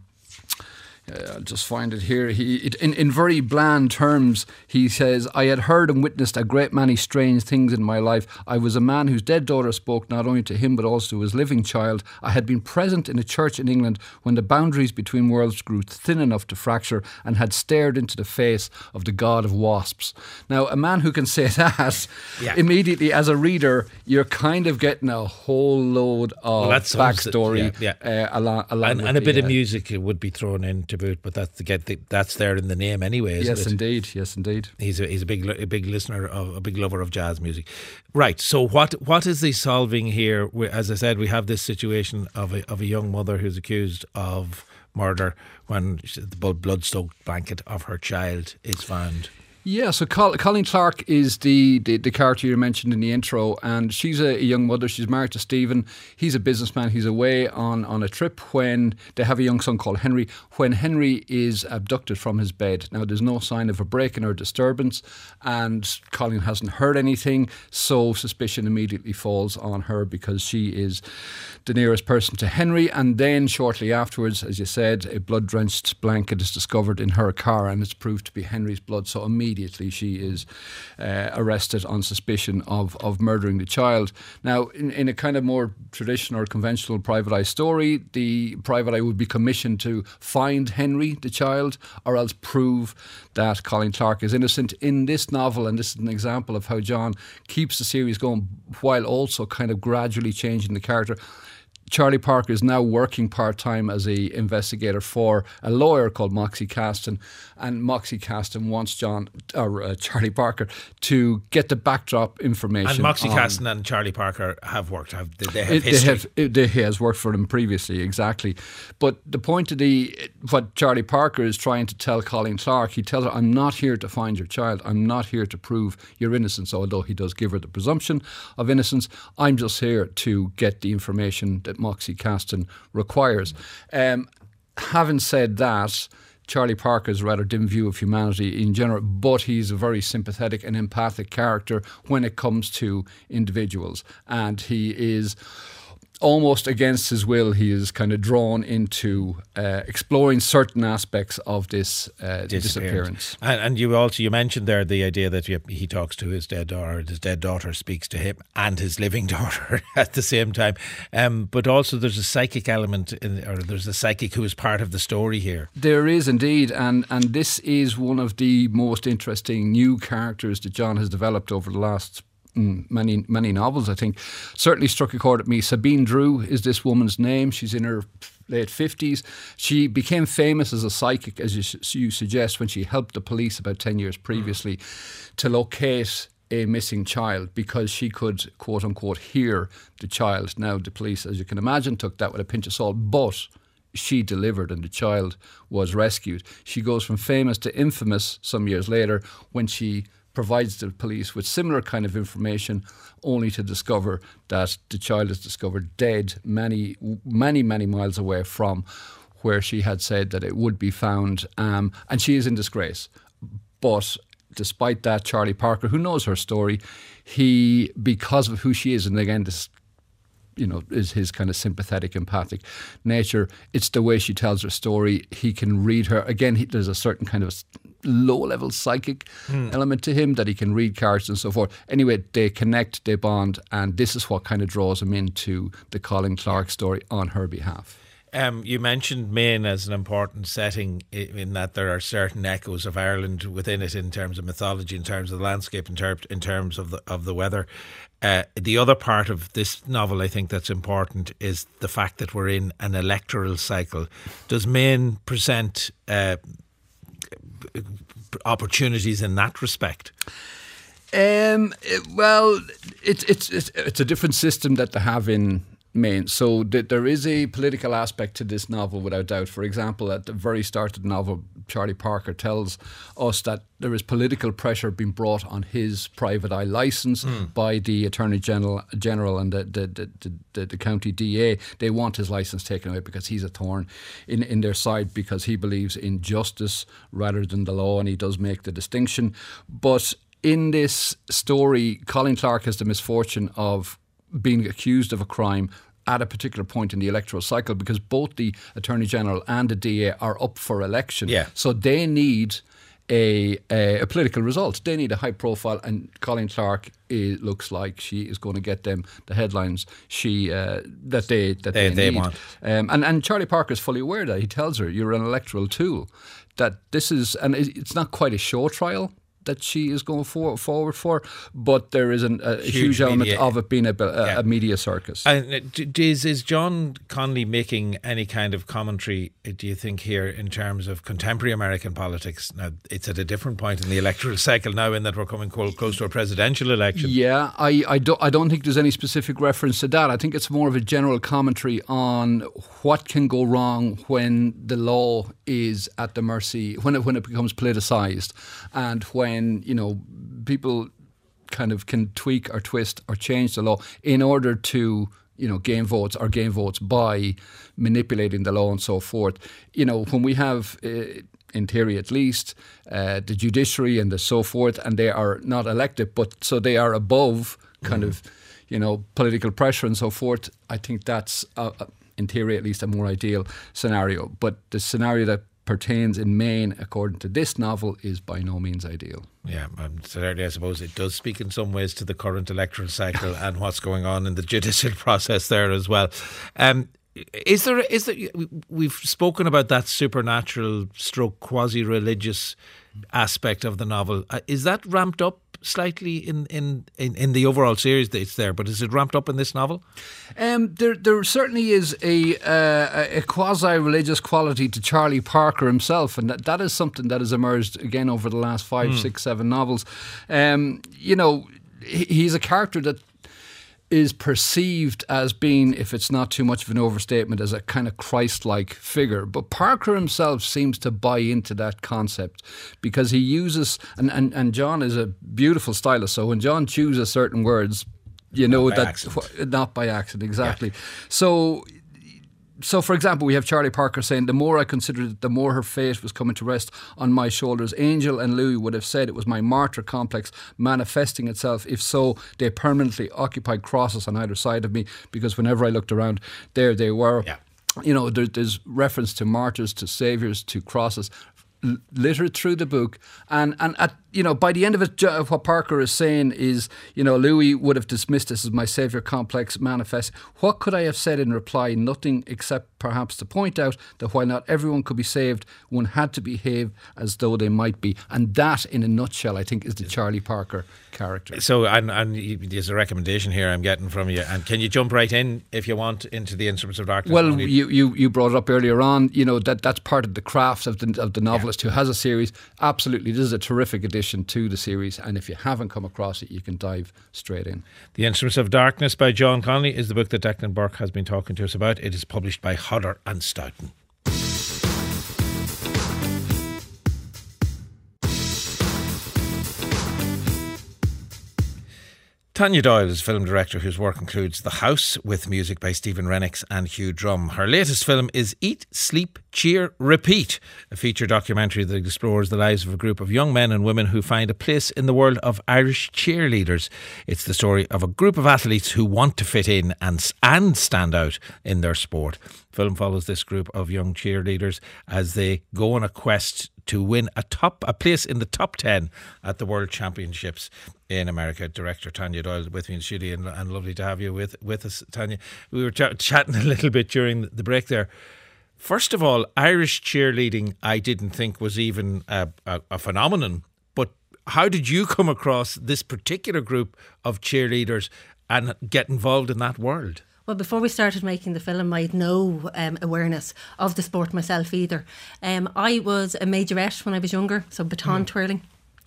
Speaker 10: Uh, I'll just find it here. He, it, in, in very bland terms, he says, I had heard and witnessed a great many strange things in my life. I was a man whose dead daughter spoke not only to him but also to his living child. I had been present in a church in England when the boundaries between worlds grew thin enough to fracture and had stared into the face of the god of wasps. Now, a man who can say that, yeah. immediately as a reader, you're kind of getting a whole load of well, backstory.
Speaker 1: Yeah,
Speaker 10: yeah. Uh, along, along
Speaker 1: and, and a bit uh, of music would be thrown in to boot, but that's to get the, that's there in the name anyway. Isn't
Speaker 10: yes,
Speaker 1: it?
Speaker 10: indeed. Yes, indeed.
Speaker 1: He's a he's a big a big listener of a big lover of jazz music, right? So what what is the solving here? As I said, we have this situation of a of a young mother who's accused of murder when the blood-soaked blanket of her child is found.
Speaker 10: Yeah, so Col- Colleen Clark is the, the, the character you mentioned in the intro, and she's a, a young mother. She's married to Stephen. He's a businessman. He's away on, on a trip when they have a young son called Henry. When Henry is abducted from his bed. Now, there's no sign of a break-in or disturbance, and Colleen hasn't heard anything, so suspicion immediately falls on her because she is the nearest person to Henry. And then shortly afterwards, as you said, a blood-drenched blanket is discovered in her car, and it's proved to be Henry's blood. So immediately Immediately she is uh, arrested on suspicion of, of murdering the child. Now, in, in a kind of more traditional or conventional private eye story, the private eye would be commissioned to find Henry, the child, or else prove that Colleen Clark is innocent. In this novel, and this is an example of how John keeps the series going while also kind of gradually changing the character, Charlie Parker is now working part-time as a investigator for a lawyer called Moxie Caston, and Moxie Caston wants John or uh, Charlie Parker to get the backdrop information.
Speaker 1: And Moxie
Speaker 10: on,
Speaker 1: Caston and Charlie Parker have worked. Have they, they have it, history?
Speaker 10: They have, it, they, he has worked for them previously, exactly. But the point of the what Charlie Parker is trying to tell Colleen Clark, he tells her, "I'm not here to find your child. I'm not here to prove your innocence." Although he does give her the presumption of innocence, I'm just here to get the information that Moxie Caston requires. Um, having said that, Charlie Parker's a rather dim view of humanity in general, but he's a very sympathetic and empathic character when it comes to individuals, and he is almost against his will, he is kind of drawn into uh, exploring certain aspects of this uh, disappearance.
Speaker 1: And, and you also you mentioned there the idea that he talks to his dead daughter, his dead daughter speaks to him and his living daughter at the same time. Um, but also there's a psychic element, in, or there's a psychic who is part of the story here.
Speaker 10: There is indeed, and and this is one of the most interesting new characters that John has developed over the last mm, many many novels, I think. Certainly struck a chord with me. Sabine Drew is this woman's name. She's in her late fifties. She became famous as a psychic, as you, you suggest, when she helped the police about ten years previously mm. to locate a missing child, because she could, quote unquote, hear the child. Now, the police, as you can imagine, took that with a pinch of salt, but she delivered and the child was rescued. She goes from famous to infamous some years later when she provides the police with similar kind of information, only to discover that the child is discovered dead many, many, many miles away from where she had said that it would be found. Um, and she is in disgrace. But despite that, Charlie Parker, who knows her story, he, because of who she is, and again, this, you know, is his kind of sympathetic, empathic nature, it's the way she tells her story. He can read her. Again, he, there's a certain kind of low-level psychic mm. element to him, that he can read cards and so forth. Anyway, they connect, they bond, and this is what kind of draws him into the Colin Clark story on her behalf.
Speaker 1: Um, you mentioned Maine as an important setting, in that there are certain echoes of Ireland within it, in terms of mythology, in terms of the landscape, in, ter- in terms of the of the weather. Uh, the other part of this novel, I think, that's important is the fact that we're in an electoral cycle. Does Maine present uh, opportunities in that respect?
Speaker 10: Um, it, well, it's it's it's it's a different system that they have in Maine. So th- there is a political aspect to this novel, without doubt. For example, at the very start of the novel, Charlie Parker tells us that there is political pressure being brought on his private eye licence mm. by the Attorney General, General and the the, the, the the county D A. They want his licence taken away because he's a thorn in, in their side, because he believes in justice rather than the law, and he does make the distinction. But in this story, Colin Clark has the misfortune of being accused of a crime at a particular point in the electoral cycle, because both the Attorney General and the D A are up for election.
Speaker 1: Yeah.
Speaker 10: So they need a, a, a political result. They need a high profile, and Colin Clark, it looks like she is going to get them the headlines she uh, that they that they,
Speaker 1: they,
Speaker 10: they
Speaker 1: want.
Speaker 10: Um, and, and Charlie Parker is fully aware of that. He tells her, you're an electoral tool. That this is, and it's not quite a show trial that she is going for, forward for, but there is an, a huge, huge element media. of it being a, a, yeah. a media circus.
Speaker 1: And is, is John Connolly making any kind of commentary, do you think, here in terms of contemporary American politics? Now, it's at a different point in the electoral cycle now, in that we're coming close to a presidential election.
Speaker 10: Yeah, I, I, don't, I don't think there's any specific reference to that. I think it's more of a general commentary on what can go wrong when the law is at the mercy, when it, when it becomes politicised, and when When, you know, people kind of can tweak or twist or change the law in order to, you know, gain votes or gain votes by manipulating the law and so forth. You know, when we have, uh, in theory at least, uh, the judiciary and the so forth, and they are not elected, but so they are above kind mm. of, you know, political pressure and so forth. I think that's, uh, in theory at least, a more ideal scenario. But the scenario that pertains in Maine, according to this novel, is by no means ideal.
Speaker 1: Yeah, and certainly I suppose it does speak in some ways to the current electoral cycle and what's going on in the judicial process there as well. Um, is there, is there, we've spoken about that supernatural stroke quasi-religious aspect of the novel. Uh, is that ramped up slightly in, in, in, in the overall series that it's there, but is it ramped up in this novel?
Speaker 10: Um, there there certainly is a uh, a quasi-religious quality to Charlie Parker himself, and that, that is something that has emerged again over the last five, mm. six, seven novels. Um, you know, he, he's a character that is perceived as being, if it's not too much of an overstatement, as a kind of Christ-like figure. But Parker himself seems to buy into that concept, because he uses, and, and, and John is a beautiful stylist, so when John chooses certain words, you know
Speaker 1: not
Speaker 10: that
Speaker 1: accident.
Speaker 10: not by accident, exactly.
Speaker 1: Yeah.
Speaker 10: So So, for example, we have Charlie Parker saying, the more I considered it, the more her fate was coming to rest on my shoulders. Angel and Louis would have said it was my martyr complex manifesting itself. If so, they permanently occupied crosses on either side of me, because whenever I looked around, there they were.
Speaker 1: Yeah.
Speaker 10: You know, there, there's reference to martyrs, to saviours, to crosses, littered through the book. And, and at, you know, by the end of it, what Parker is saying is, you know, Louis would have dismissed this as my saviour complex manifest. What could I have said in reply? Nothing, except perhaps to point out that while not everyone could be saved, one had to behave as though they might be. And that, in a nutshell, I think is the Charlie Parker character.
Speaker 1: So, and, and there's a recommendation here I'm getting from you. And can you jump right in, if you want, into the Instruments of Darkness?
Speaker 10: Well, you, you, you brought it up earlier on, you know, that that's part of the craft of the, of the novelist yeah. who has a series. Absolutely, this is a terrific addition to the series. And if you haven't come across it, you can dive straight in.
Speaker 1: The Instruments of Darkness by John Connolly is the book that Declan Burke has been talking to us about. It is published by Hodder and Stoughton. Tanya Doyle is a film director whose work includes The House, with music by Stephen Rennicks and Hugh Drum. Her latest film is Eat, Sleep, Cheer, Repeat, a feature documentary that explores the lives of a group of young men and women who find a place in the world of Irish cheerleaders. It's the story of a group of athletes who want to fit in and, and stand out in their sport. The film follows this group of young cheerleaders as they go on a quest to win a top a place in the top ten at the World Championships in America. Director Tanya Doyle with me in the studio, and, and lovely to have you with, with us, Tanya. We were ch- chatting a little bit during the break there. First of all, Irish cheerleading I didn't think was even a, a, a phenomenon, but how did you come across this particular group of cheerleaders and get involved in that world?
Speaker 11: Well, before we started making the film, I had no um, awareness of the sport myself either. Um, I was a majorette when I was younger, so baton mm. twirling.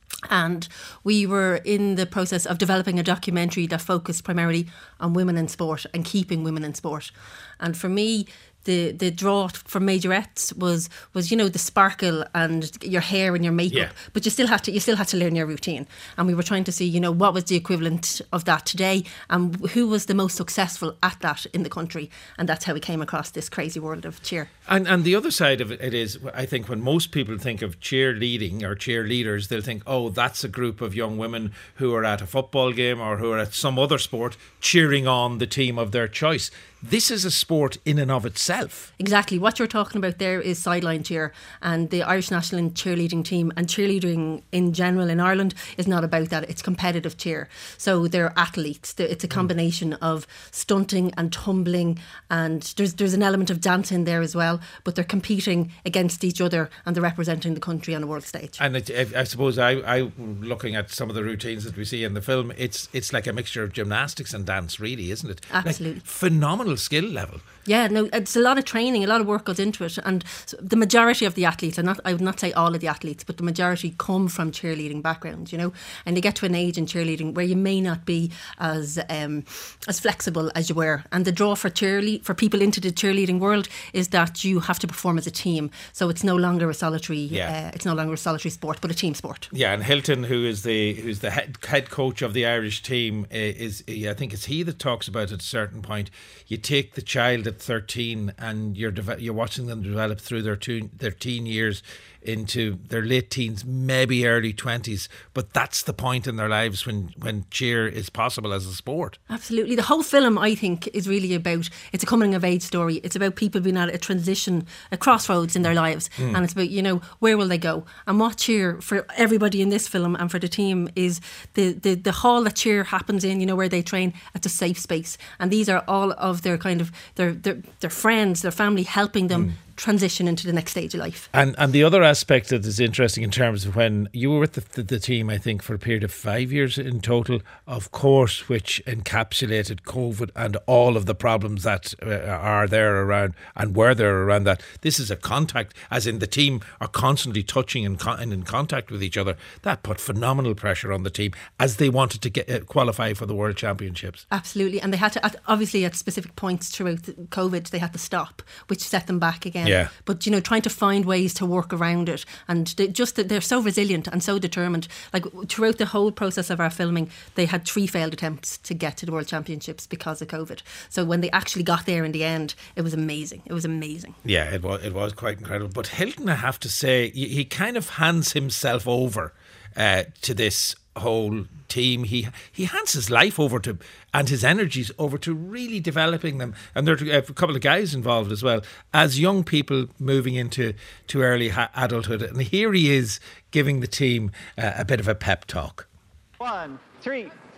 Speaker 11: And we were in the process of developing a documentary that focused primarily on women in sport and keeping women in sport. And for me, the the draw from majorettes was was you know the sparkle and your hair and your makeup, yeah. but you still had to you still had to learn your routine. And we were trying to see you know what was the equivalent of that today, and who was the most successful at that in the country. And that's how we came across this crazy world of cheer.
Speaker 1: And and the other side of it is, I think when most people think of cheerleading or cheerleaders, they'll think, oh, that's a group of young women who are at a football game or who are at some other sport cheering on the team of their choice. This is a sport in and of itself.
Speaker 11: Exactly. What you're talking about there is sideline cheer, and the Irish national cheerleading team and cheerleading in general in Ireland is not about that. It's competitive cheer. So they're athletes. It's a combination mm. of stunting and tumbling, and there's there's an element of dance in there as well, but they're competing against each other and they're representing the country on a world stage. And
Speaker 1: it, I suppose I, I looking at some of the routines that we see in the film, it's it's like a mixture of gymnastics and dance, really, isn't it?
Speaker 11: Absolutely.
Speaker 1: Like, phenomenal skill level.
Speaker 11: Yeah, no, it's a lot of training, a lot of work goes into it, and the majority of the athletes, and not I would not say all of the athletes, but the majority come from cheerleading backgrounds, you know, and they get to an age in cheerleading where you may not be as um, as flexible as you were. And the draw for cheerlead for people into the cheerleading world is that you have to perform as a team, so it's no longer a solitary, yeah. uh, it's no longer a solitary sport, but a team sport.
Speaker 1: Yeah, and Hilton, who is the who's the head, head coach of the Irish team, is I think it's he that talks about at a certain point. You take the child at thirteen and you're de- you're watching them develop through their teen, their teen years into their late teens, maybe early twenties, but that's the point in their lives when, when cheer is possible as a sport.
Speaker 11: Absolutely. The whole film, I think, is really about, it's a coming of age story. It's about people being at a transition, a crossroads in their lives, mm. and it's about, you know, where will they go? And what cheer for everybody in this film and for the team is the, the, the hall that cheer happens in, you know, where they train, it's a safe space. And these are all of their kind of, their, their, their friends, their family helping them mm. transition into the next stage of life.
Speaker 1: And and the other aspect that is interesting in terms of when you were with the, the, the team, I think for a period of five years in total, of course, which encapsulated COVID and all of the problems that uh, are there around and were there around that. This is a contact, as in the team are constantly touching and, con- and in contact with each other. That put phenomenal pressure on the team as they wanted to get uh, qualify for the World Championships.
Speaker 11: Absolutely. And they had to, at, obviously at specific points throughout COVID, they had to stop, which set them back again.
Speaker 1: Yeah.
Speaker 11: But, you know, trying to find ways to work around it, and they just they're so resilient and so determined. Like throughout the whole process of our filming, they had three failed attempts to get to the World Championships because of COVID. So when they actually got there in the end, it was amazing. It was amazing.
Speaker 1: Yeah, it was. It was quite incredible. But Hilton, I have to say, he kind of hands himself over uh, to this whole team. He he hands his life over to and his energies over to really developing them, and there are a couple of guys involved as well as young people moving into to early ha- adulthood, and here he is giving the team uh, a bit of a pep talk.
Speaker 12: One, three,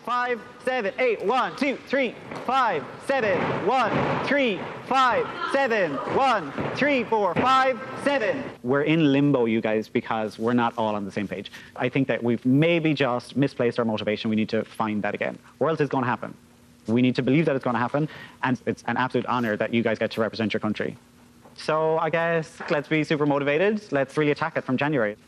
Speaker 12: five, seven, eight. One, two, three, five, seven. One, three, five, seven. One, three, four, five, seven. We're in limbo, you guys, because we're not all on the same page. I think that we've maybe just misplaced our motivation. We need to find that again, or else it's going to happen. We need to believe that it's going to happen, and it's an absolute honour that you guys get to represent your country. So I guess let's be super motivated. Let's really attack it from January.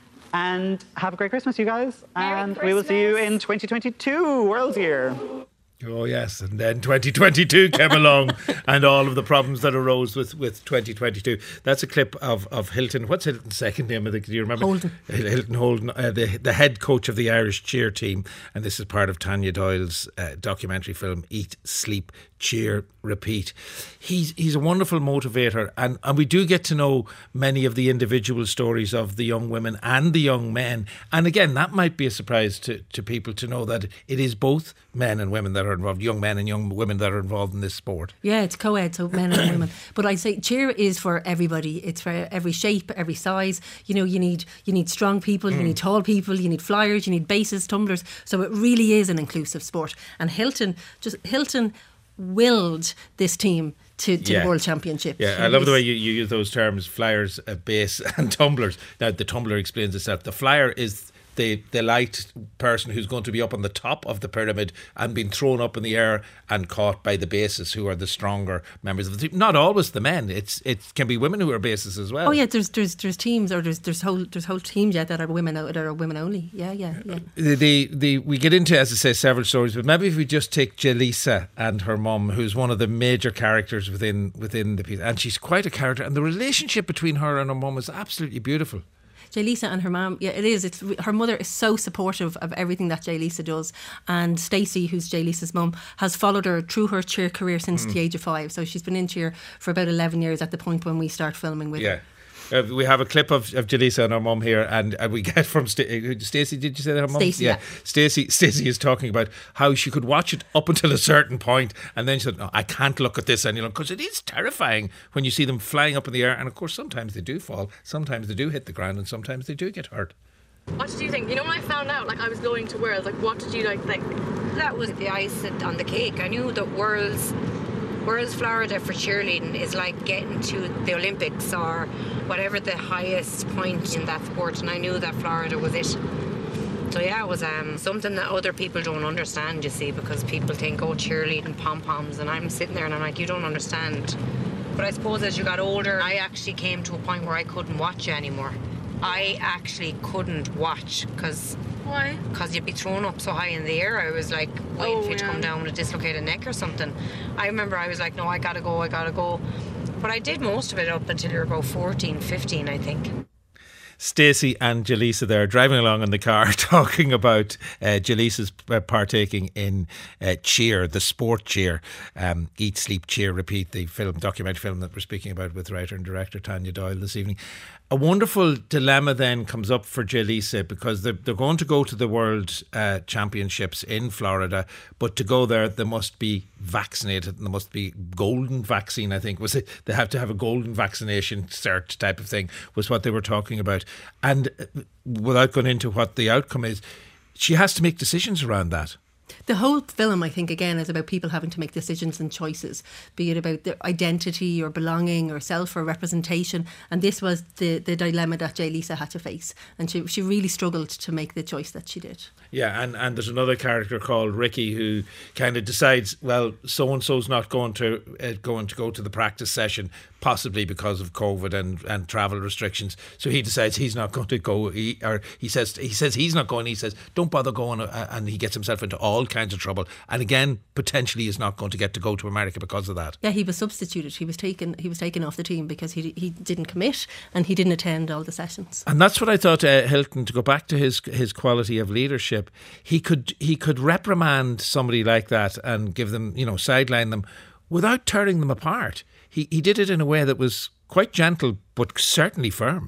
Speaker 12: And have a great Christmas, you guys.
Speaker 13: Merry
Speaker 12: and
Speaker 13: Christmas.
Speaker 12: we will see you in twenty twenty-two, World's Year.
Speaker 1: Oh, yes. And then twenty twenty-two came along and all of the problems that arose with, with twenty twenty-two. That's a clip of, of Hilton. What's Hilton's second name? Do you remember?
Speaker 11: Holden.
Speaker 1: Hilton Holden, uh, the, the head coach of the Irish cheer team. And this is part of Tanya Doyle's uh, documentary film, Eat, Sleep, Cheer, Repeat. He's he's a wonderful motivator. And, and we do get to know many of the individual stories of the young women and the young men. And again, that might be a surprise to, to people to know that it is both men and women that are involved, young men and young women that are involved in this sport.
Speaker 11: Yeah, it's co-ed, so men and women. But I'd say cheer is for everybody. It's for every shape, every size. You know, you need you need strong people, mm. you need tall people, you need flyers, you need bases, tumblers. So it really is an inclusive sport. And Hilton, just Hilton willed this team to, to
Speaker 1: yeah.
Speaker 11: the World Championship.
Speaker 1: Yeah, I love the way you, you use those terms, flyers, uh, base and tumblers. Now, the tumbler explains itself. The flyer is the, the light person who's going to be up on the top of the pyramid and being thrown up in the air and caught by the bases, who are the stronger members of the team. Not always the men. It's It can be women who are bases as well.
Speaker 11: Oh yeah, there's there's there's teams or there's there's whole there's whole teams yet that are women that are women only. Yeah, yeah, yeah.
Speaker 1: The, the the we get into, as I say, several stories, but maybe if we just take Jaleesa and her mum, who's one of the major characters within within the piece, and she's quite a character, and the relationship between her and her mum is absolutely beautiful.
Speaker 11: Jaleesa and her mum, yeah, it is. It's her mother is so supportive of everything that Jaleesa does, and Stacey, who's Jaleesa's mum, has followed her through her cheer career since mm. the age of five. So she's been in cheer for about eleven years at the point when we start filming with
Speaker 1: yeah.
Speaker 11: her.
Speaker 1: Uh, we have a clip of, of Jaleesa and her mum here, and uh, we get from St- Stacey. Did you say that her mum?
Speaker 11: Stacey,
Speaker 1: yeah.
Speaker 11: yeah.
Speaker 1: Stacey. Stacey is talking about how she could watch it up until a certain point, and then she said, "No, I can't look at this any longer because it is terrifying when you see them flying up in the air." And of course, sometimes they do fall, sometimes they do hit the ground, and sometimes they do get hurt.
Speaker 14: What did you think? You know, when I found out, like I was going to Worlds, like what did you like think?
Speaker 15: That was the icing on the cake. I knew that Worlds. Whereas Florida for cheerleading is like getting to the Olympics or whatever the highest point in that sport, and I knew that Florida was it. So yeah, it was um, something that other people don't understand, you see, because people think, oh, cheerleading, pom-poms, and I'm sitting there and I'm like, you don't understand. But I suppose as you got older, I actually came to a point where I couldn't watch it anymore. I actually couldn't watch because...
Speaker 14: Why?
Speaker 15: Because you'd be thrown up so high in the air. I was like waiting
Speaker 14: oh,
Speaker 15: for you to
Speaker 14: yeah.
Speaker 15: come down with a dislocated neck or something. I remember I was like, no, I gotta go, I gotta go. But I did most of it up until you were about fourteen, fifteen, I think.
Speaker 1: Stacey and Jaleesa there driving along in the car talking about uh, Jaleesa's partaking in uh, cheer, the sport cheer, um, Eat, Sleep, Cheer, Repeat, the film, documentary film that we're speaking about with writer and director Tanya Doyle this evening. A wonderful dilemma then comes up for Jaleesa because they're, they're going to go to the World uh, Championships in Florida, but to go there they must be vaccinated and there must be golden vaccine, I think was it. They have to have a golden vaccination cert type of thing was what they were talking about. And without going into what the outcome is, she has to make decisions around that.
Speaker 11: The whole film, I think, again, is about people having to make decisions and choices, be it about their identity or belonging or self or representation. And this was the, the dilemma that Jaleesa had to face. And she, she really struggled to make the choice that she did.
Speaker 1: Yeah, and, and there's another character called Ricky who kind of decides, well, so-and-so's not going to uh, going to go to the practice session, possibly because of COVID and, and travel restrictions. So he decides he's not going to go, he, or he says he says he's not going, he says, don't bother going, uh, and he gets himself into all kinds of trouble. And again, potentially is not going to get to go to America because of that.
Speaker 11: Yeah, he was substituted. He was taken he was taken off the team because he he didn't commit and he didn't attend all the sessions.
Speaker 1: And that's what I thought uh, Hilton, to go back to his his quality of leadership, he could he could reprimand somebody like that and give them, you know, sideline them without tearing them apart. He he did it in a way that was quite gentle but certainly firm.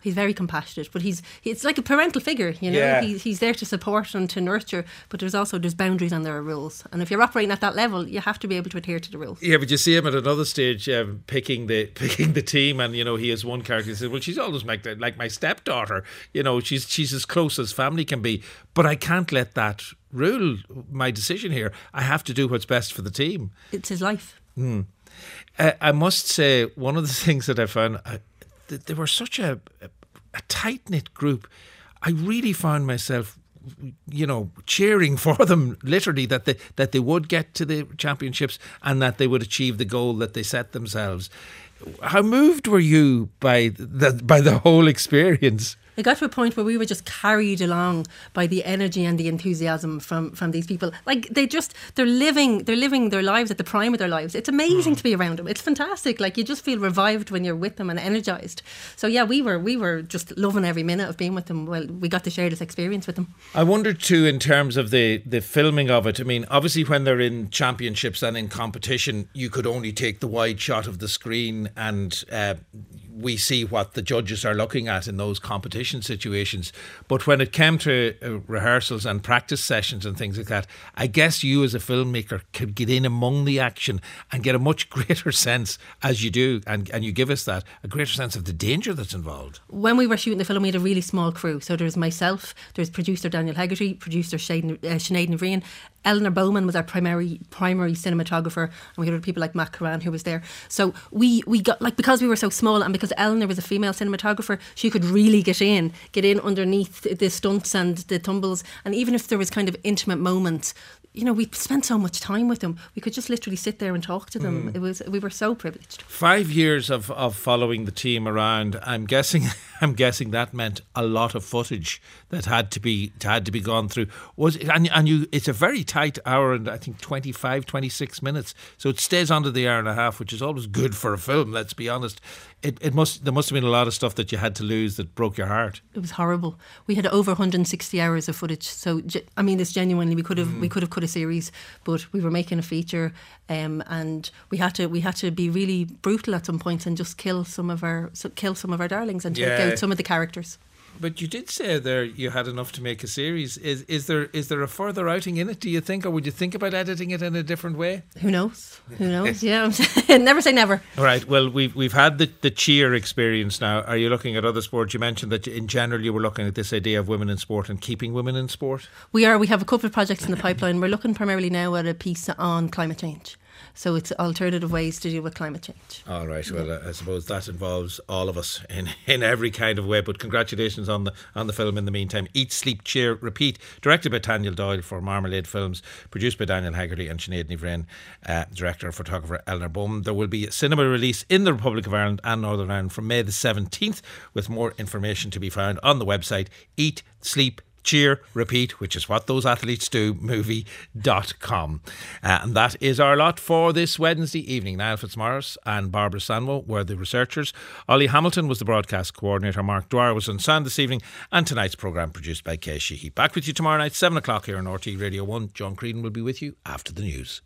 Speaker 11: He's very compassionate, but he's it's like a parental figure, you know.
Speaker 1: Yeah.
Speaker 11: He, he's there to support and to nurture, but there's also there's boundaries and there are rules. And if you're operating at that level, you have to be able to adhere to the rules.
Speaker 1: Yeah, but you see him at another stage um, picking the picking the team, and you know he has one character who says, "Well, she's always like like my stepdaughter. You know, she's she's as close as family can be, but I can't let that rule my decision here. I have to do what's best for the team."
Speaker 11: It's his life.
Speaker 1: Mm. Uh, I must say, one of the things that I found, uh, th- they were such a, a, a tight-knit group. I really found myself, you know, cheering for them, literally, that they, that they would get to the championships and that they would achieve the goal that they set themselves. How moved were you by the, by the whole experience?
Speaker 11: It got to a point where we were just carried along by the energy and the enthusiasm from, from these people. Like they just they're living they're living their lives at the prime of their lives. It's amazing mm. to be around them. It's fantastic. Like you just feel revived when you're with them and energized. So yeah, we were we were just loving every minute of being with them. Well, we got to share this experience with them.
Speaker 1: I wondered too, in terms of the the filming of it. I mean, obviously when they're in championships and in competition, you could only take the wide shot of the screen, and uh, we see what the judges are looking at in those competition situations. But when it came to uh, rehearsals and practice sessions and things like that, I guess you as a filmmaker could get in among the action and get a much greater sense, as you do, and, and you give us that, a greater sense of the danger that's involved.
Speaker 11: When we were shooting the film, we had a really small crew. So there was myself, there was producer Daniel Hegarty, producer Sinead, uh, Sinead Navrian, Eleanor Bowman was our primary primary cinematographer, and we had people like Matt Curran who was there. So we, we got, like, because we were so small and because Eleanor was a female cinematographer, she could really get in, get in underneath the stunts and the tumbles. And even if there was kind of intimate moments, you know, we spent so much time with them. We could just literally sit there and talk to them. Mm. It was we were so privileged.
Speaker 1: Five years of, of following the team around. I'm guessing I'm guessing that meant a lot of footage that had to be had to be gone through. Was it, and and you it's a very tight hour and I think twenty-five, twenty-six minutes. So it stays under the hour and a half, which is always good for a film, let's be honest. It it must there must have been a lot of stuff that you had to lose that broke your heart.
Speaker 11: It was horrible. We had over one hundred sixty hours of footage. So I mean, it's genuinely we could have mm. we could have cut a series, but we were making a feature, um, and we had to we had to be really brutal at some points and just kill some of our so kill some of our darlings and take
Speaker 1: yeah.
Speaker 11: out some of the characters.
Speaker 1: But you did say there you had enough to make a series. Is is there is there a further outing in it, do you think, or would you think about editing it in a different way?
Speaker 11: Who knows? Who knows? Yeah, never say never.
Speaker 1: All right. Well, we've we've had the, the cheer experience now. Are you looking at other sports? You mentioned that in general you were looking at this idea of women in sport and keeping women in sport.
Speaker 11: We are. We have a couple of projects in the pipeline. We're looking primarily now at a piece on climate change. So it's alternative ways to deal with climate change.
Speaker 1: All right. Well, uh, I suppose that involves all of us in, in every kind of way. But congratulations on the on the film in the meantime. Eat, Sleep, Cheer, Repeat. Directed by Daniel Doyle for Marmalade Films. Produced by Daniel Hegarty and Sinead Navrian. Uh, director and photographer Eleanor Bowman. There will be a cinema release in the Republic of Ireland and Northern Ireland from May the seventeenth, with more information to be found on the website Eat, Sleep, Cheer, Repeat, which is what those athletes do, movie dot com. Uh, and that is our lot for this Wednesday evening. Niall Fitzmaurice and Barbara Sanwo were the researchers. Ollie Hamilton was the broadcast coordinator. Mark Dwyer was on sound this evening. And tonight's programme produced by Kay Sheehy. Back with you tomorrow night, seven o'clock here on R T E Radio one. John Creedon will be with you after the news.